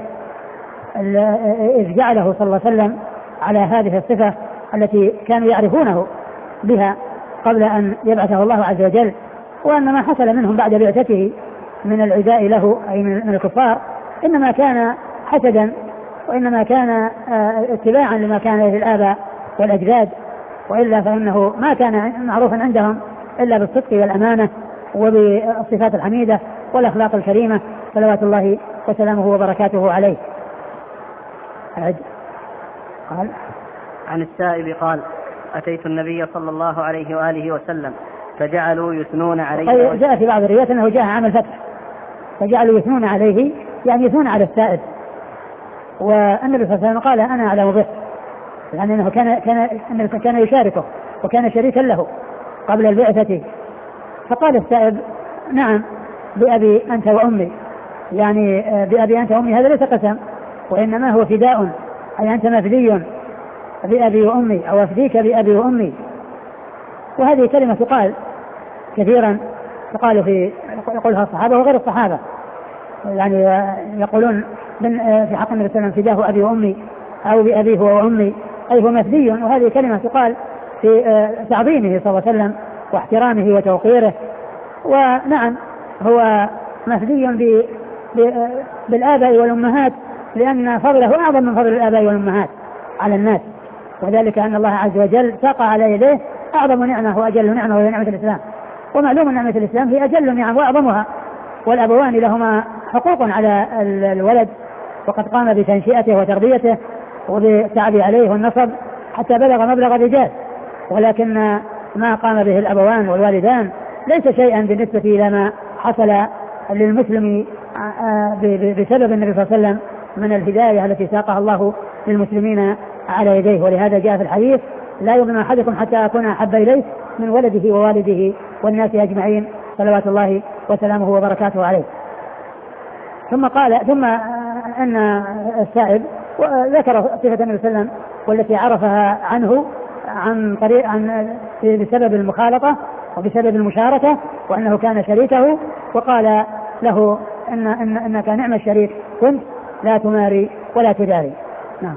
إذ جعله صلى الله عليه وسلم على هذه الصفة التي كانوا يعرفونه بها قبل أن يبعثه الله عز وجل، وأن ما حصل منهم بعد بعثته من العداء له أي من الكفار إنما كان حسدا، وإنما كان اتباعا لما كان له الآباء والأجداد، وإلا فإنه ما كان معروفا عندهم إلا بالصدق والأمانة وبالصفات الحميدة والأخلاق الكريمة صلوات الله وسلامه وبركاته عليه. قال عن السائب قال أتيت النبي صلى الله عليه وآله وسلم فجعلوا يثنون عليه. جاء في بعض الروايات أنه جاء عام الفتح فجعلوا يثنون عليه يعني يثنون على السائب، والنبي صلى الله عليه وسلم قال أنا أعلم به، يعني أنه كان كان كان يشاركه وكان شريكا له قبل البعثة. فقال السائب نعم بأبي أنت وأمي، يعني بأبي أنت وأمي هذا ليس قسم، وإنما هو فداء، أي أنت مفدي بأبي وأمي أو أفديك بأبي وأمي. وهذه كلمة تقال كثيرا، تقال في يقولها الصحابة وغير الصحابة، يعني يقولون في حق النبي صلى الله عليه وسلم فداه أبي وأمي أو بأبيه وأمي، أي هو مفدي. وهذه كلمة تقال في تعظيمه صلى الله عليه وسلم واحترامه وتوقيره. ونعم هو مفدي بالآباء والأمهات، لأن فضله أعظم من فضل الآباء والأمهات على الناس، وذلك أن الله عز وجل ساق على يديه أعظم نعمة وأجل نعمة وهي نعمة الإسلام. ومعلوم نعمة الإسلام هي أجل النعم وأعظمها، والأبوان لهما حقوق على الولد، وقد قام بتنشئته وتربيته وبالتعب عليه والنصب حتى بلغ مبلغ الرجال، ولكن ما قام به الأبوان والوالدان ليس شيئا بالنسبة إلى ما حصل للمسلم بسبب النبي صلى الله عليه وسلم من الهداية التي ساقها الله للمسلمين على يديه. ولهذا جاء في الحديث لا يؤمن أحدكم حتى أكون أحب إليه من ولده ووالده والناس أجمعين صلوات الله وسلامه وبركاته عليه. ثم قال ثم أن السائب ذكر صفة النبي صلى الله عليه وسلم والتي عرفها عنه عن طريق عن بسبب المخالطة وبسبب المشاركة، وأنه كان شريكه، وقال له إن إن إنك نعم الشريك كنت لا تماري ولا تداري. نعم.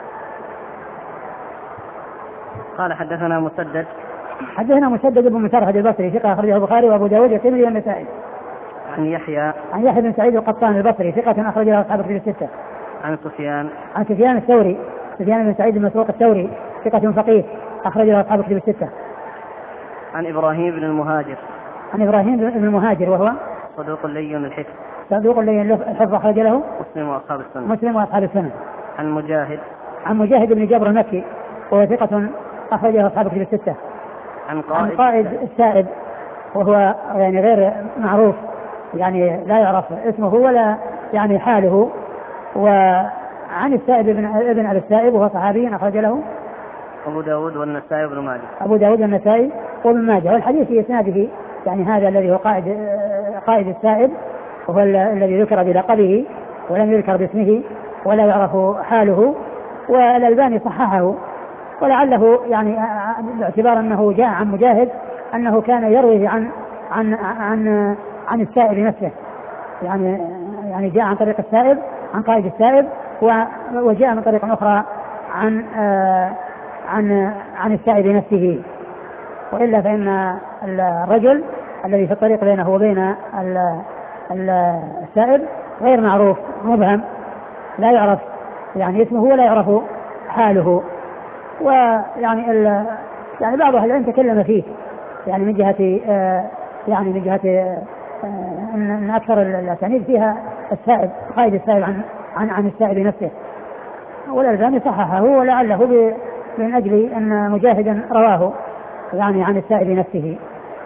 قال حدثنا مسدد حدثنا مسدد بن مسرهد البصري ثقة أخرجه البخاري وأبو داود والترمذي والنسائي. عن يحيى عن يحيى بن سعيد القطان البصري ثقة أخرجه أصحاب الكتب الستة. عن سفيان عن سفيان الثوري سفيان بن سعيد المسروق الثوري ثقة فقيه أخرجه أصحاب الكتب الستة. عن إبراهيم بن المهاجر عن إبراهيم بن المهاجر وهو صدوق لين الحفظ صدوق لين الحفظ أخرج له مسلم وأصحاب السنة مسلم وأصحاب السنة. عن مجاهد عن مجاهد بن جبر المكي وهو ثقة أخرجه أصحاب الكتب الستة. عن قائد, عن قائد السائب وهو يعني غير معروف، يعني لا يعرف اسمه ولا يعني حاله. وعن السائب ابن ابن أبي السائب وهو صحابي أخرج له أبو داود والنسائي وابن ماجه. أبو داود والنسائي وابن ماجه. والحديث في إسناده يعني هذا الذي هو قائد قائد السائب وهو الذي ذكر بلقبه ولم يذكر باسمه ولا يعرف حاله، والألباني صححه، ولعله يعني باعتبار أنه جاء عن مجاهد أنه كان يروي عن عن عن عن السائب نفسه، يعني يعني جاء عن طريق السائب عن قائد السائب، وجاء من طريق أخرى عن عن عن السائب نفسه. وإلا فإن الرجل الذي في الطريق بينه وبين السائب غير معروف، مبهم، لا يعرف يعني اسمه ولا يعرف حاله. ويعني يعني بعض أهل العلم تكلم فيه يعني من جهة يعني من جهة أن أكثر الأسانيد فيها السائب قائد السائب عن عن عن السائب نفسه، والألباني صححه ولعله من أجل أن مجاهدا رواه يعني عن السائب نفسه.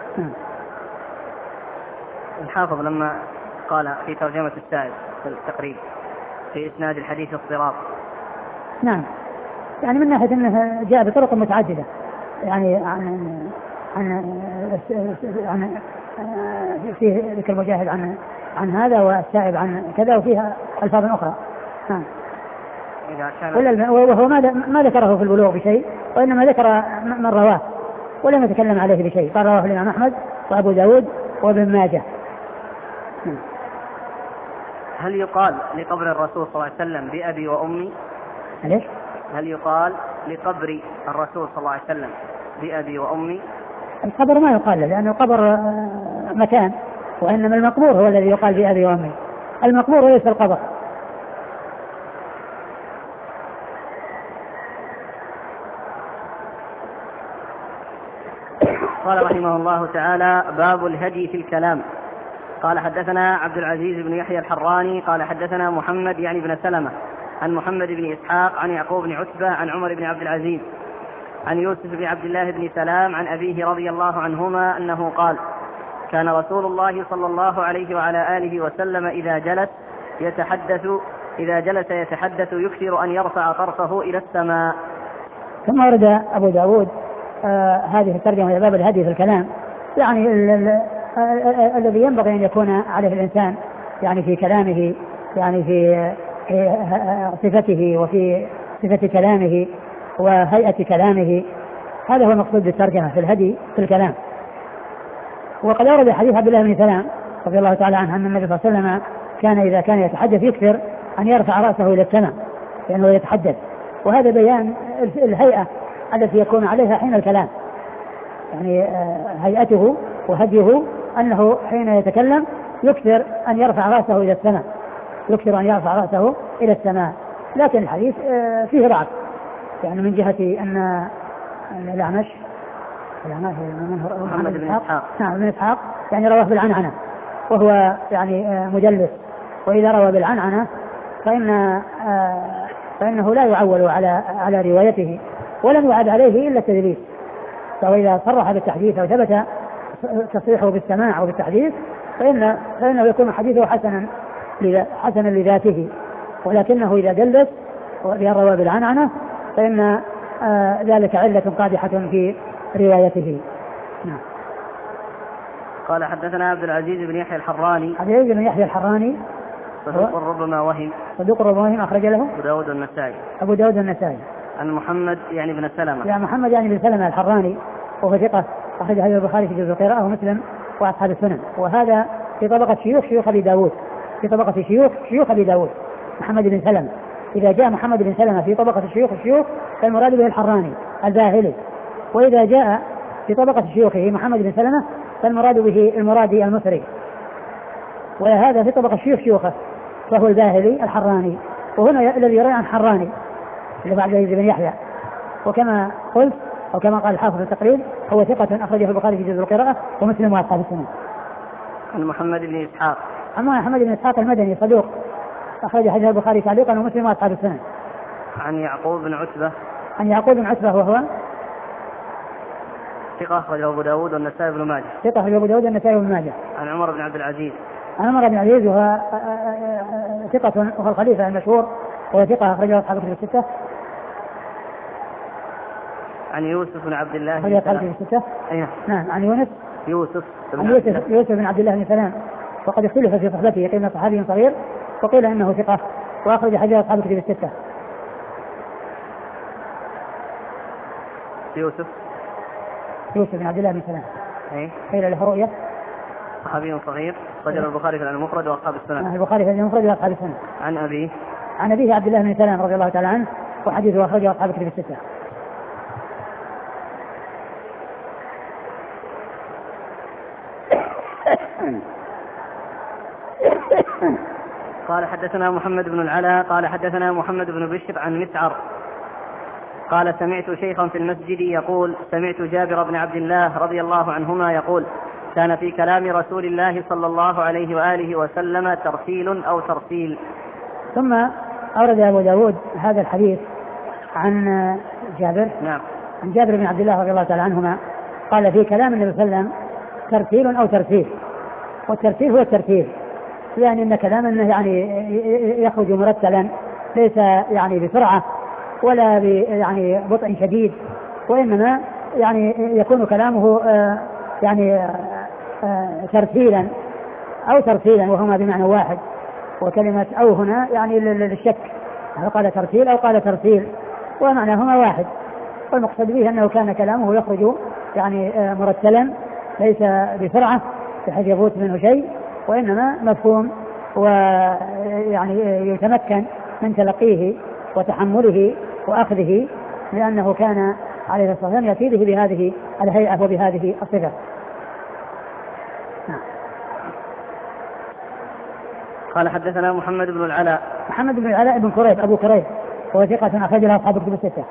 الحافظ لما قال في ترجمة السائب في التقريب في إسناد الحديث اضطراب. نعم، يعني من ناحية أنه جاء بطرق متعددة، يعني عن عن عن فيه ذكر المجاهد عن عن هذا والسائب عن كذا، وفيها ألفاظ أخرى. نعم. وهو ما ما ذكره في البلوغ بشيء، وإنما ذكر من رواه ولم يتكلم عليه بشيء، قال رواه الإمام أحمد وأبو داود وابن ماجه. هل يقال لقبر الرسول صلى الله عليه وسلم بأبي وأمي؟ ليش؟ هل يقال لقبر الرسول صلى الله عليه وسلم بأبي وأمي؟ القبر ما يقال له، لأنه القبر مكان، وإنما المقبور هو الذي يقال بأبي وأمي. المقبور وليس القبر. قال رحمه الله تعالى: باب الهدي في الكلام. قال حدثنا عبد العزيز بن يحيى الحراني قال حدثنا محمد يعني بن سلمة عن محمد بن إسحاق عن يعقوب بن عتبة عن عمر بن عبد العزيز عن يوسف بن عبد الله بن سلام عن أبيه رضي الله عنهما أنه قال: كان رسول الله صلى الله عليه وعلى آله وسلم إذا جلس يتحدث إذا جلس يتحدث يكثر أن يرفع طرفه إلى السماء. ثم ورد أبو داود آه هذه الترجمة إلى باب الهدي في الكلام، يعني الذي ينبغي أن يكون عليه الإنسان يعني في كلامه، يعني في صفته وفي صفة كلامه وهيئة كلامه. هذا هو المقصود بالترجمة في الهدي في الكلام. وقد ورد حديث عبد الله بن سلام رضي الله تعالى عنه أن النبي صلى الله عليه وسلم كان إذا كان يتحدث يكثر أن يرفع رأسه إلى السماء لأنه يتحدث، وهذا بيان الهيئة التي يكون عليها حين الكلام، يعني هيئته وهديه أنه حين يتكلم يكثر أن يرفع رأسه إلى السماء، يكثر أن يرفع رأسه إلى السماء. لكن الحديث فيه ضعف، يعني من جهة أن الأعمش محمد بن إسحاق نعم بن إسحاق يعني رواه بالعنعنة، وهو يعني مدلس، وإذا روى بالعنعنة فإن فإنه لا يعول على على روايته، ولم يعد عليه إلا التدليس. فإذا صرح بالتحديث أو ثبت تصريحه بالسماع وبالتحديث فإن فإنه يكون حديثه حسنا حسنا لذاته، ولكنه إذا دلس وروى بالعنعنة فإن آه ذلك علة قادحة في روايته. نعم. قال حدثنا عبد العزيز بن يحيى الحراني. عبد العزيز بن يحيى الحراني صدوق ربما وهم صدوق ربما وهم أخرج له أبو داود النسائي أبو داود النسائي عن محمد يعني بن سلمة يعني محمد يعني بن سلمة الحراني، وهو ثقة أخرج حديث البخاري في جزء القراءة ومسلم وأصحاب السنن، وهذا في طبقة شيوخ شيوخ أبي داود في طبقة شيوخ شيوخ أبي داود محمد بن سلمة. إذا جاء محمد بن سلمة في طبقة الشيوخ الشيوخ فالمراد به الحراني الباهلي، وإذا جاء في طبقة شيوخه محمد بن سلمة فالمراد به المرادي المصري، وهذا في طبقة شيوخ شيوخه فهو الباهلي الحراني. وهنا الذي يروي عن حراني اللي بعد يزيد بن يحيى، وكما قلت أو كما قال الحافظ في التقريب هو ثقة أخرجه البخاري في جزء القراءة ومسلم وأصحاب السنن. عن محمد بن إسحاق أما محمد بن إسحاق المدني صدوق أخرج حديث البخاري تعليقا ومسلم وأصحاب السنن. عن يعقوب بن عتبة عن يعقوب بن عتبة وهو ثقة أخرجه أبو داود والنسائي بن ماجه ثقة أخرجه أبو داود والنسائي بن ماجه. عن عمر بن عبد العزيز عن عمر بن عبد العزيز وهو ثقة وهو الخليفة المشهور وهو ثقة أخرجه أصحاب الكتب الستة. عن يوسف بن عبد الله أخرج أصحاب الكتب الستة. أيه. نعم عن يونس يوسف بن عن يوسف, يوسف بن عبد الله بن سلام، وقد اختلف في صحبته، قيل انه صحابي صغير وقيل انه ثقة، واخرج حديث اصحاب الكتب الستة. يوسف يوسف بن عبد الله بن سلام أيه. قيل له رؤية، صحابي صغير، رجل البخاري في المفرد واصحاب السنن. البخاري في المفرد واصحاب السنن. عن أبيه عن أبيه عبد الله بن سلام رضي الله تعالى عنه، وحديثه أخرجه أصحاب الكتب الستة. قال حدثنا محمد بن العلاء قال حدثنا محمد بن بشر عن مسعر قال سمعت شيخا في المسجد يقول سمعت جابر بن عبد الله رضي الله عنهما يقول كان في كلام رسول الله صلى الله عليه وآله وسلم ترتيل أو ترتيل. ثم أورد أبو داود هذا الحديث عن جابر نعم. عن جابر بن عبد الله رضي الله تعالى عنهما قال في كلام النبي صلى الله عليه وسلم ترتيل أو ترتيل، والترتيل هو الترتيل، يعني أن كلامه يعني يخرج مرتلا، ليس يعني بسرعة ولا يعني بطء شديد، وإنما يعني يكون كلامه يعني ترتيلا أو ترتيلا، وهما بمعنى واحد، وكلمة أو هنا يعني للشك، هل قال ترتيل أو قال ترتيل، ومعناهما واحد، والمقصد به أنه كان كلامه يخرج يعني مرتلا ليس بسرعة بحيث يفوت منه شيء، وإنما مفهوم ويعني يتمكن من تلقيه وتحمله وأخذه، لأنه كان عليه الصلاة والسلام يأتي به بهذه الهيئة وبهذه الصفة. قال حدثنا محمد بن العلاء محمد بن العلاء بن كريب أبو كريب، وهو ثقة أخرج له أصحاب الكتب الستة.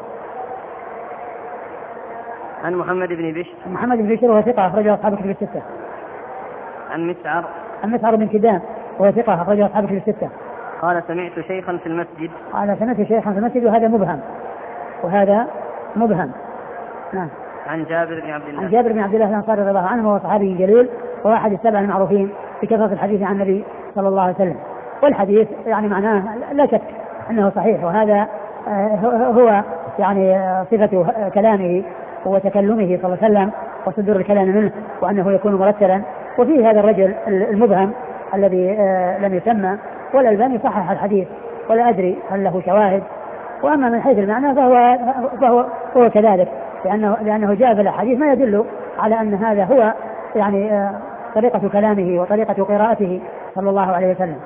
عن محمد بن بشر محمد بن بشر وهو ثقة أخرج له أصحاب الكتب الستة. عن مسعر عن مسعر بن كدام وهو ثقة أخرج له أصحاب الكتب الستة. قال سمعت شيخا في المسجد قال سمعت شيخا في المسجد، وهذا مبهم وهذا مبهم. نعم. عن جابر بن عبد الله عن جابر بن عبد الله الأنصاري رضي الله عنه، وهو صحابي جليل وهو أحد السبع المعروفين بكثرة الحديث عن النبي صلى الله عليه وسلم، والحديث يعني معناه لا شك أنه صحيح، وهذا هو يعني صفة كلامه وتكلمه صلى الله عليه وسلم وصدور الكلام منه، وأنه يكون مرتلا. وفيه هذا الرجل المبهم الذي لم يسمى، والألباني صحح الحديث، ولا أدري هل له شواهد. وأما من حيث المعنى فهو, فهو, فهو كذلك، لأنه, لأنه جاء في الحديث ما يدل على أن هذا هو يعني طريقة كلامه وطريقة قراءته صلى الله عليه وسلم.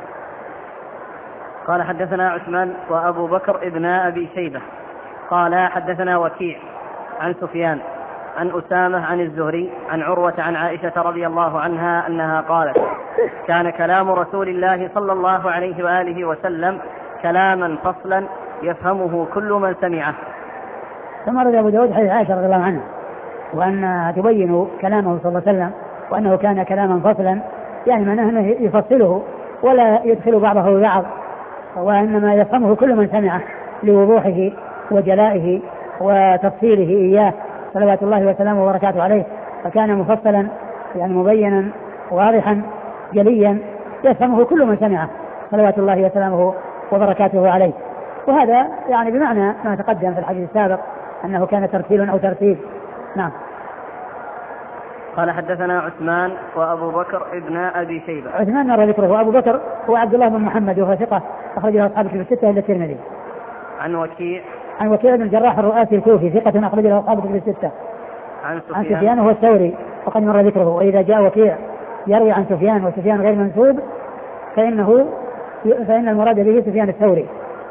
قال حدثنا عثمان وأبو بكر ابن أبي شيبة قال حدثنا وكيع عن سفيان عن أسامة عن الزهري عن عروة عن عائشة رضي الله عنها أنها قالت كان كلام رسول الله صلى الله عليه وآله وسلم كلاما فصلا يفهمه كل من سمعه. ثم رد أبو داود حديث عائشة رضي الله عنها، وأن تبين كلامه صلى الله عليه وسلم وأنه كان كلاما فصلا، يعني معناه أنه يفصله ولا يدخل بعضه ببعض، وإنما يفهمه كل من سمعه لوضوحه وجلائه وتفصيله إياه صلوات الله وسلامه وبركاته عليه، فكان مفصلا يعني مبينا واضحا جليا يفهمه كل من سمعه صلوات الله وسلامه وبركاته عليه. وهذا يعني بمعنى ما تقدم في الحديث السابق أنه كان ترتيل أو ترتيب. نعم. قال حدثنا عثمان وأبو بكر ابن أبي شيبة. عثمان نرى ذكره، وأبو بكر هو عبد الله بن محمد وهو ثقة أخرجه أصحاب الكتب الستة إلا الترمذي. عن وكيع عن وكيع بن الجراح الرؤاسي الكوفي ثقة أخرجه أصحاب الكتب الستة. عن سفيان, عن سفيان وهو الثوري وقد مر ذكره. وإذا جاء وكيع يروي عن سفيان وسفيان غير منسوب فإنه فإن المراد به سفيان الثوري.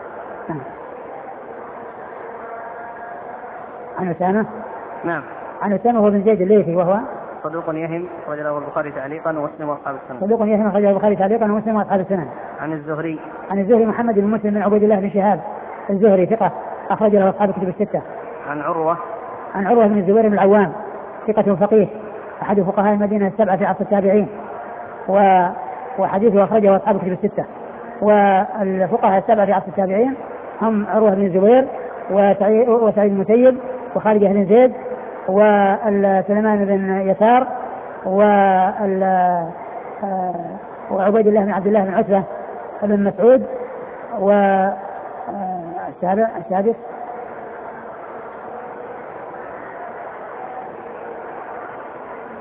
عن أسامة. نعم. عن أسامة هو بن زيد الليثي وهو صدوق يهم أخرج له البخاري تعليقا ومسلم وأصحاب السنن. صدوق يهم أخرج له البخاري تعليقا ومسلم وأصحاب السنن. عن الزهري. عن الزهري محمد بن مسلم بن عبيد الله بن شهاب الزهري ثقة أخرج له أصحاب الكتب الستة. عن عروة. عن عروة بن الزبير بن العوام ثقة فقيه أحد فقهاء المدينة السبعة في عصر التابعين، و وحديثه أخرجه أصحاب الكتب الستة. والفقهاء السبعة في عصر التابعين هم عروة بن الزبير وسعيد المسيب وخالد بن زيد وسليمان بن يسار وعبيد الله بن عبد الله بن عتبة بن مسعود والسابع السادس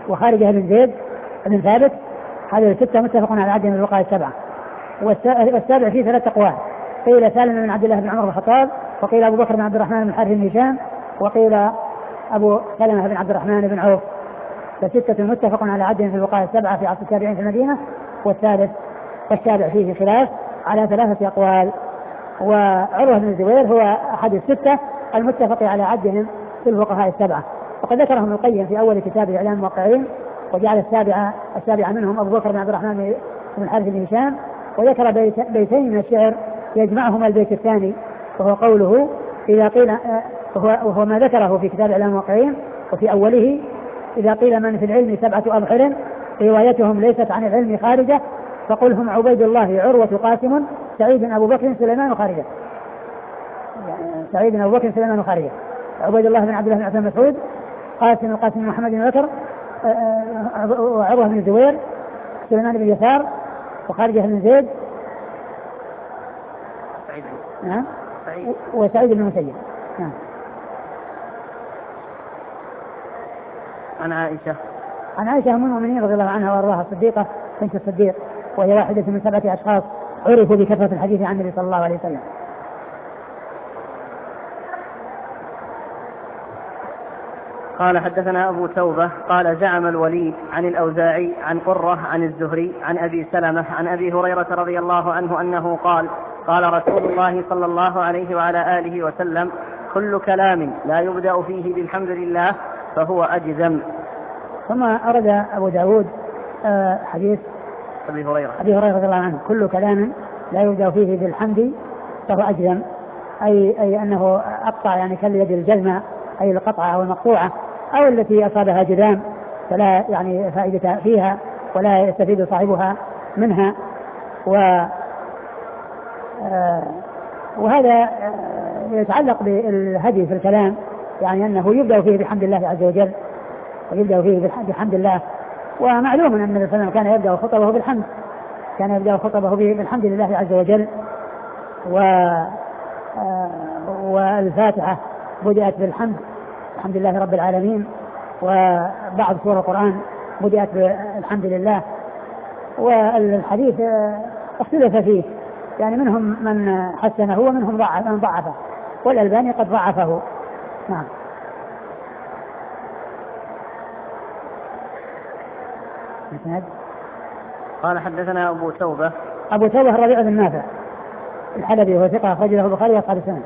وخارجة بن زيد بن ثابت. هذه الستة متفق على عدد من الفقهاء السبعة. والسابع فيه ثلاث أقوال، قيل سالم بن عبد الله بن عمر بن الخطاب، وقيل أبو بكر بن عبد الرحمن بن الحارث بن هشام، وقيل أبو سلمة بن عبد الرحمن بن عوف. فستة متفق على عدد في الفقهاء السبعة في عصر التابعين في المدينة. والثالث والسابع فيه خلاف على ثلاثة أقوال. وعروة بن الزبير هو أحد الستة المتفق على عدهم في الفقهاء السبعة، وقد ذكرهم ابن القيم في أول كتاب إعلام الموقعين، وجعل السابعة السابعة منهم أبو بكر بن عبد الرحمن بن الحارث بن هشام. وذكر بيت بيتين من الشعر يجمعهما البيت الثاني، وهو قوله إذا قيل، وهو, وهو ما ذكره في كتاب إعلام الموقعين، وفي أوله إذا قيل من في العلم سبعة أبحر روايتهم ليست عن العلم خارجة فقل هم عبيد الله عروة قاسم سعيد أبو بكر سليمان خارجة. سعيد أبو بكر سليمان خارجة. عبيد الله بن عبد الله بن مسعود، قاسم القاسم محمد بن بكر، وعروة بن الزبير، سليمان بن يسار، وخارجة بن زيد، نعم، وسعيد بن مسيب. نعم. عن عائشة عن عائشة أم المؤمنين رضي الله عنها وأرضاها الصديقة بنت الصديق، وهي واحدة من سبعة أشخاص عرفوا بكثرة الحديث عن النبي صلى الله عليه وسلم. قال حدثنا أبو توبة قال زعم الوليد عن الأوزاعي عن قرة عن الزهري عن أبي سلمة عن أبي هريرة رضي الله عنه أنه قال قال رسول الله صلى الله عليه وعلى آله وسلم كل كلام لا يبدأ فيه بالحمد لله فهو أجزم. ثم أرد أبو داود حديث أبي هريرة أبي هريرة رضي الله عنه كل كلام لا يبدأ فيه بالحمد فهو أجزم، أي, أي أنه أقطع يعني كاليد الجزمة، أي القطعة أو المقطوعة أو التي أصابها جذام فلا يعني فائدة فيها ولا يستفيد صاحبها منها. و وهذا يتعلق بالهدي في الكلام، يعني أنه يبدأ فيه بحمد الله عز وجل ويبدأ فيه بحمد الله. ومعلوم أن النبي صلى الله عليه وسلم كان يبدأ خطبه بالحمد، كان يبدأ خطبه بالحمد لله عز وجل. و والفاتحة بدأت بالحمد، الحمد لله رب العالمين. وبعض سور القرآن بدأت بالحمد لله. والحديث اختلف فيه، يعني منهم من حسنه ومنهم من ضعفه، والألباني قد ضعفه. نعم. قال حدثنا أبو توبة أبو توبة الربيع بن نافع الحلبي وهو ثقة أخرجه البخاري وأصحاب السنن.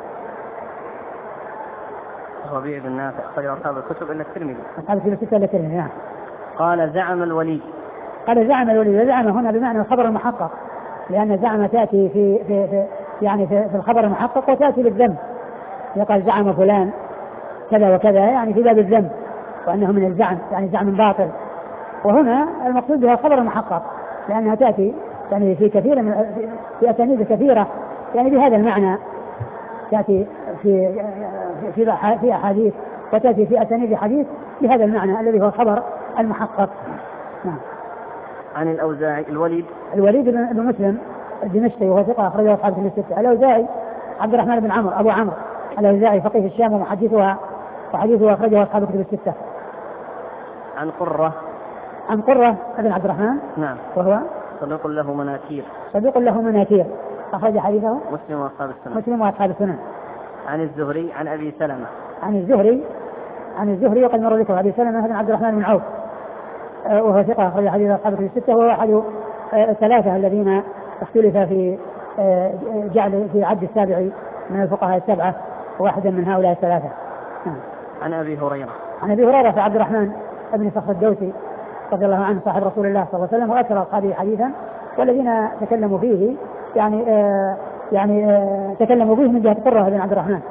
الربيع بن نافع أخرج أصحاب الكتب إلا الترمذي. أصحاب الكتب الستة إلا الترمذي. نعم. قال زعم الوليد. قال زعم الوليد، زعم هنا بمعنى الخبر المحقق، لأن زعم تأتي في, في, في يعني في, في الخبر المحقق وتأتي بالذنب. يقال زعم فلان كذا وكذا يعني في باب الذنب، وأنه من الزعم يعني زعم باطل. وهنا المقصود بها الخبر المحقق، لأنها تأتي يعني في كثير من في أسانيد كثيرة يعني بهذا المعنى، تأتي في في في أحاديث وتأتي في أسانيد حديث بهذا المعنى الذي هو الخبر المحقق. نعم. عن الأوزاعي الوليد الوليد بن مسلم الدمشقي وهو ثقة أخرجه أصحاب الكتب الستة. الأوزاعي عبد الرحمن بن عمرو أبو عمرو الأوزاعي فقيه الشام ومحدثها، وحديثه أخرجه أصحاب الكتب الستة. عن قرة عن قرة بن عبد الرحمن. نعم. وهو صديق له مناكير. صديق له مناكير أخرج حديثه مسلم وأصحاب السنن. مسلم وأصحاب السنن. عن الزهري عن أبي سلمة. عن الزهري عن الزهري وقد مر ذكر أبي سلمة بن عبد الرحمن بن عوف وهو ثقة أخرج حديث أصحاب الكتب الستة، وهو أحد الثلاثة الذين اختلف في جعل في عد السابع من الفقهاء السبعة، واحدا من هؤلاء الثلاثة. عن أبي هريرة عن أبي هريرة عبد الرحمن بن صخر الدوسي رضي الله عنه صاحب رسول الله صلى الله عليه وسلم وأكثر أصحابه حديثا، والذين تكلموا فيه يعني آه يعني آه تكلموا فيه من جهة قرة بن عبد الرحمن.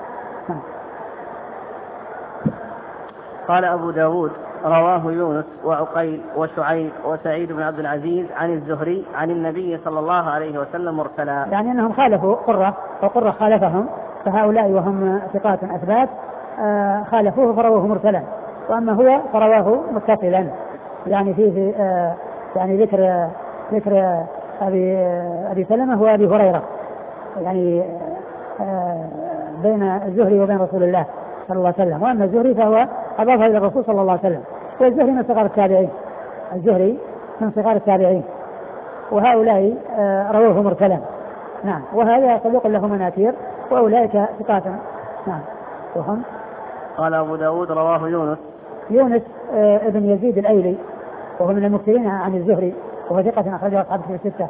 قال أبو داود رواه يونس وعقيل وشعيب وسعيد بن عبد العزيز عن الزهري عن النبي صلى الله عليه وسلم مرسلا، يعني أنهم خالفوا قرة وقرة خالفهم، فهؤلاء وهم ثقات أثبات آه خالفوه فرواه مرسلا، وأما هو فرواه متصلا، يعني فيه آه يعني ذكر آه ذكر آه أبي, آه أبي سلمة وأبي هريرة، يعني آه بين الزهري وبين رسول الله صلى الله عليه وسلم. وأما الزهري فهو أضافه إلى الرسول صلى الله عليه وسلم، والزهري من صغار التابعين، الزهري من صغار التابعين، وهؤلاء رووه مرسلا. نعم. وهذا صدوق له مناكير وأولئك ثقات. نعم. وهم قال أبو داود رواه يونس يونس ابن يزيد الأيلي وهو من المكثرين عن الزهري وهو ثقة أخرجه أصحاب الكتب الستة.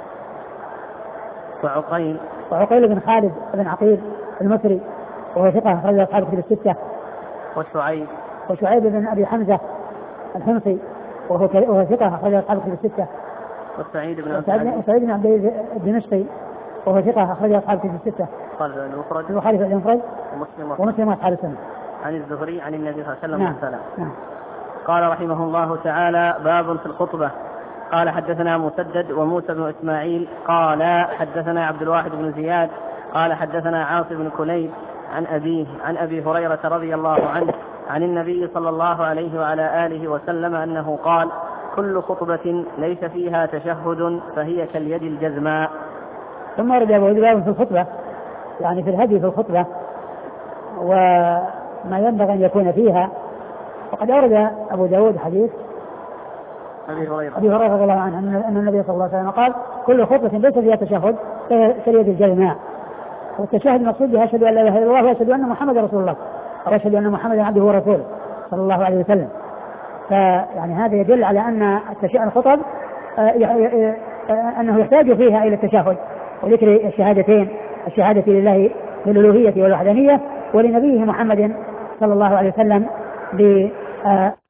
وعقيل وعقيل بن خالد بن عقيل المصري وهو ثقة أخرجه أصحاب الكتب الستة. وشعيب وشعيب بن أبي حمزة الحمصي وهو وهو ثقة أخرجه أصحاب الكتب الستة. وسعيد بن وسعيد بن عبد الدمشقي وهو ثقة أخرجه أصحاب الكتب الستة. قال المفرد البخاري في المفرد ومسلم ومسلم وأصحاب السنة. عن الزهري عن النبي صلى الله عليه وسلم. نعم. والسلام. نعم. قال رحمه الله تعالى: باب في الخطبة. قال حدثنا مسدد وموسى بن إسماعيل قال حدثنا عبد الواحد بن زياد قال حدثنا عاصم بن كليب عن أبيه عن أبي هريرة رضي الله عنه عن النبي صلى الله عليه وعلى آله وسلم أنه قال: كل خطبة ليس فيها تشهد فهي كاليد الجزماء. ثم ورد أبو داود في الخطبة، يعني في الهدي في الخطبة وما ينبغي أن يكون فيها. وقد أورد أبو داود حديث أبي هريرة أبي هريرة رضي الله عنه أن النبي صلى الله عليه وسلم قال: كل خطبة ليس فيها تشهد كاليد الجزماء. والتشهد المقصود بها أشهد أن لا إله إلا الله وأشهد أن محمدا رسول الله وأشهد أن محمدا عبده ورسوله صلى الله عليه وسلم. فيعني هذا يدل على أن الخطب أنه يحتاج فيها إلى التشهد وذكر الشهادتين، الشهادة لله بالألوهية والوحدانية ولنبيه محمد صلى الله عليه وسلم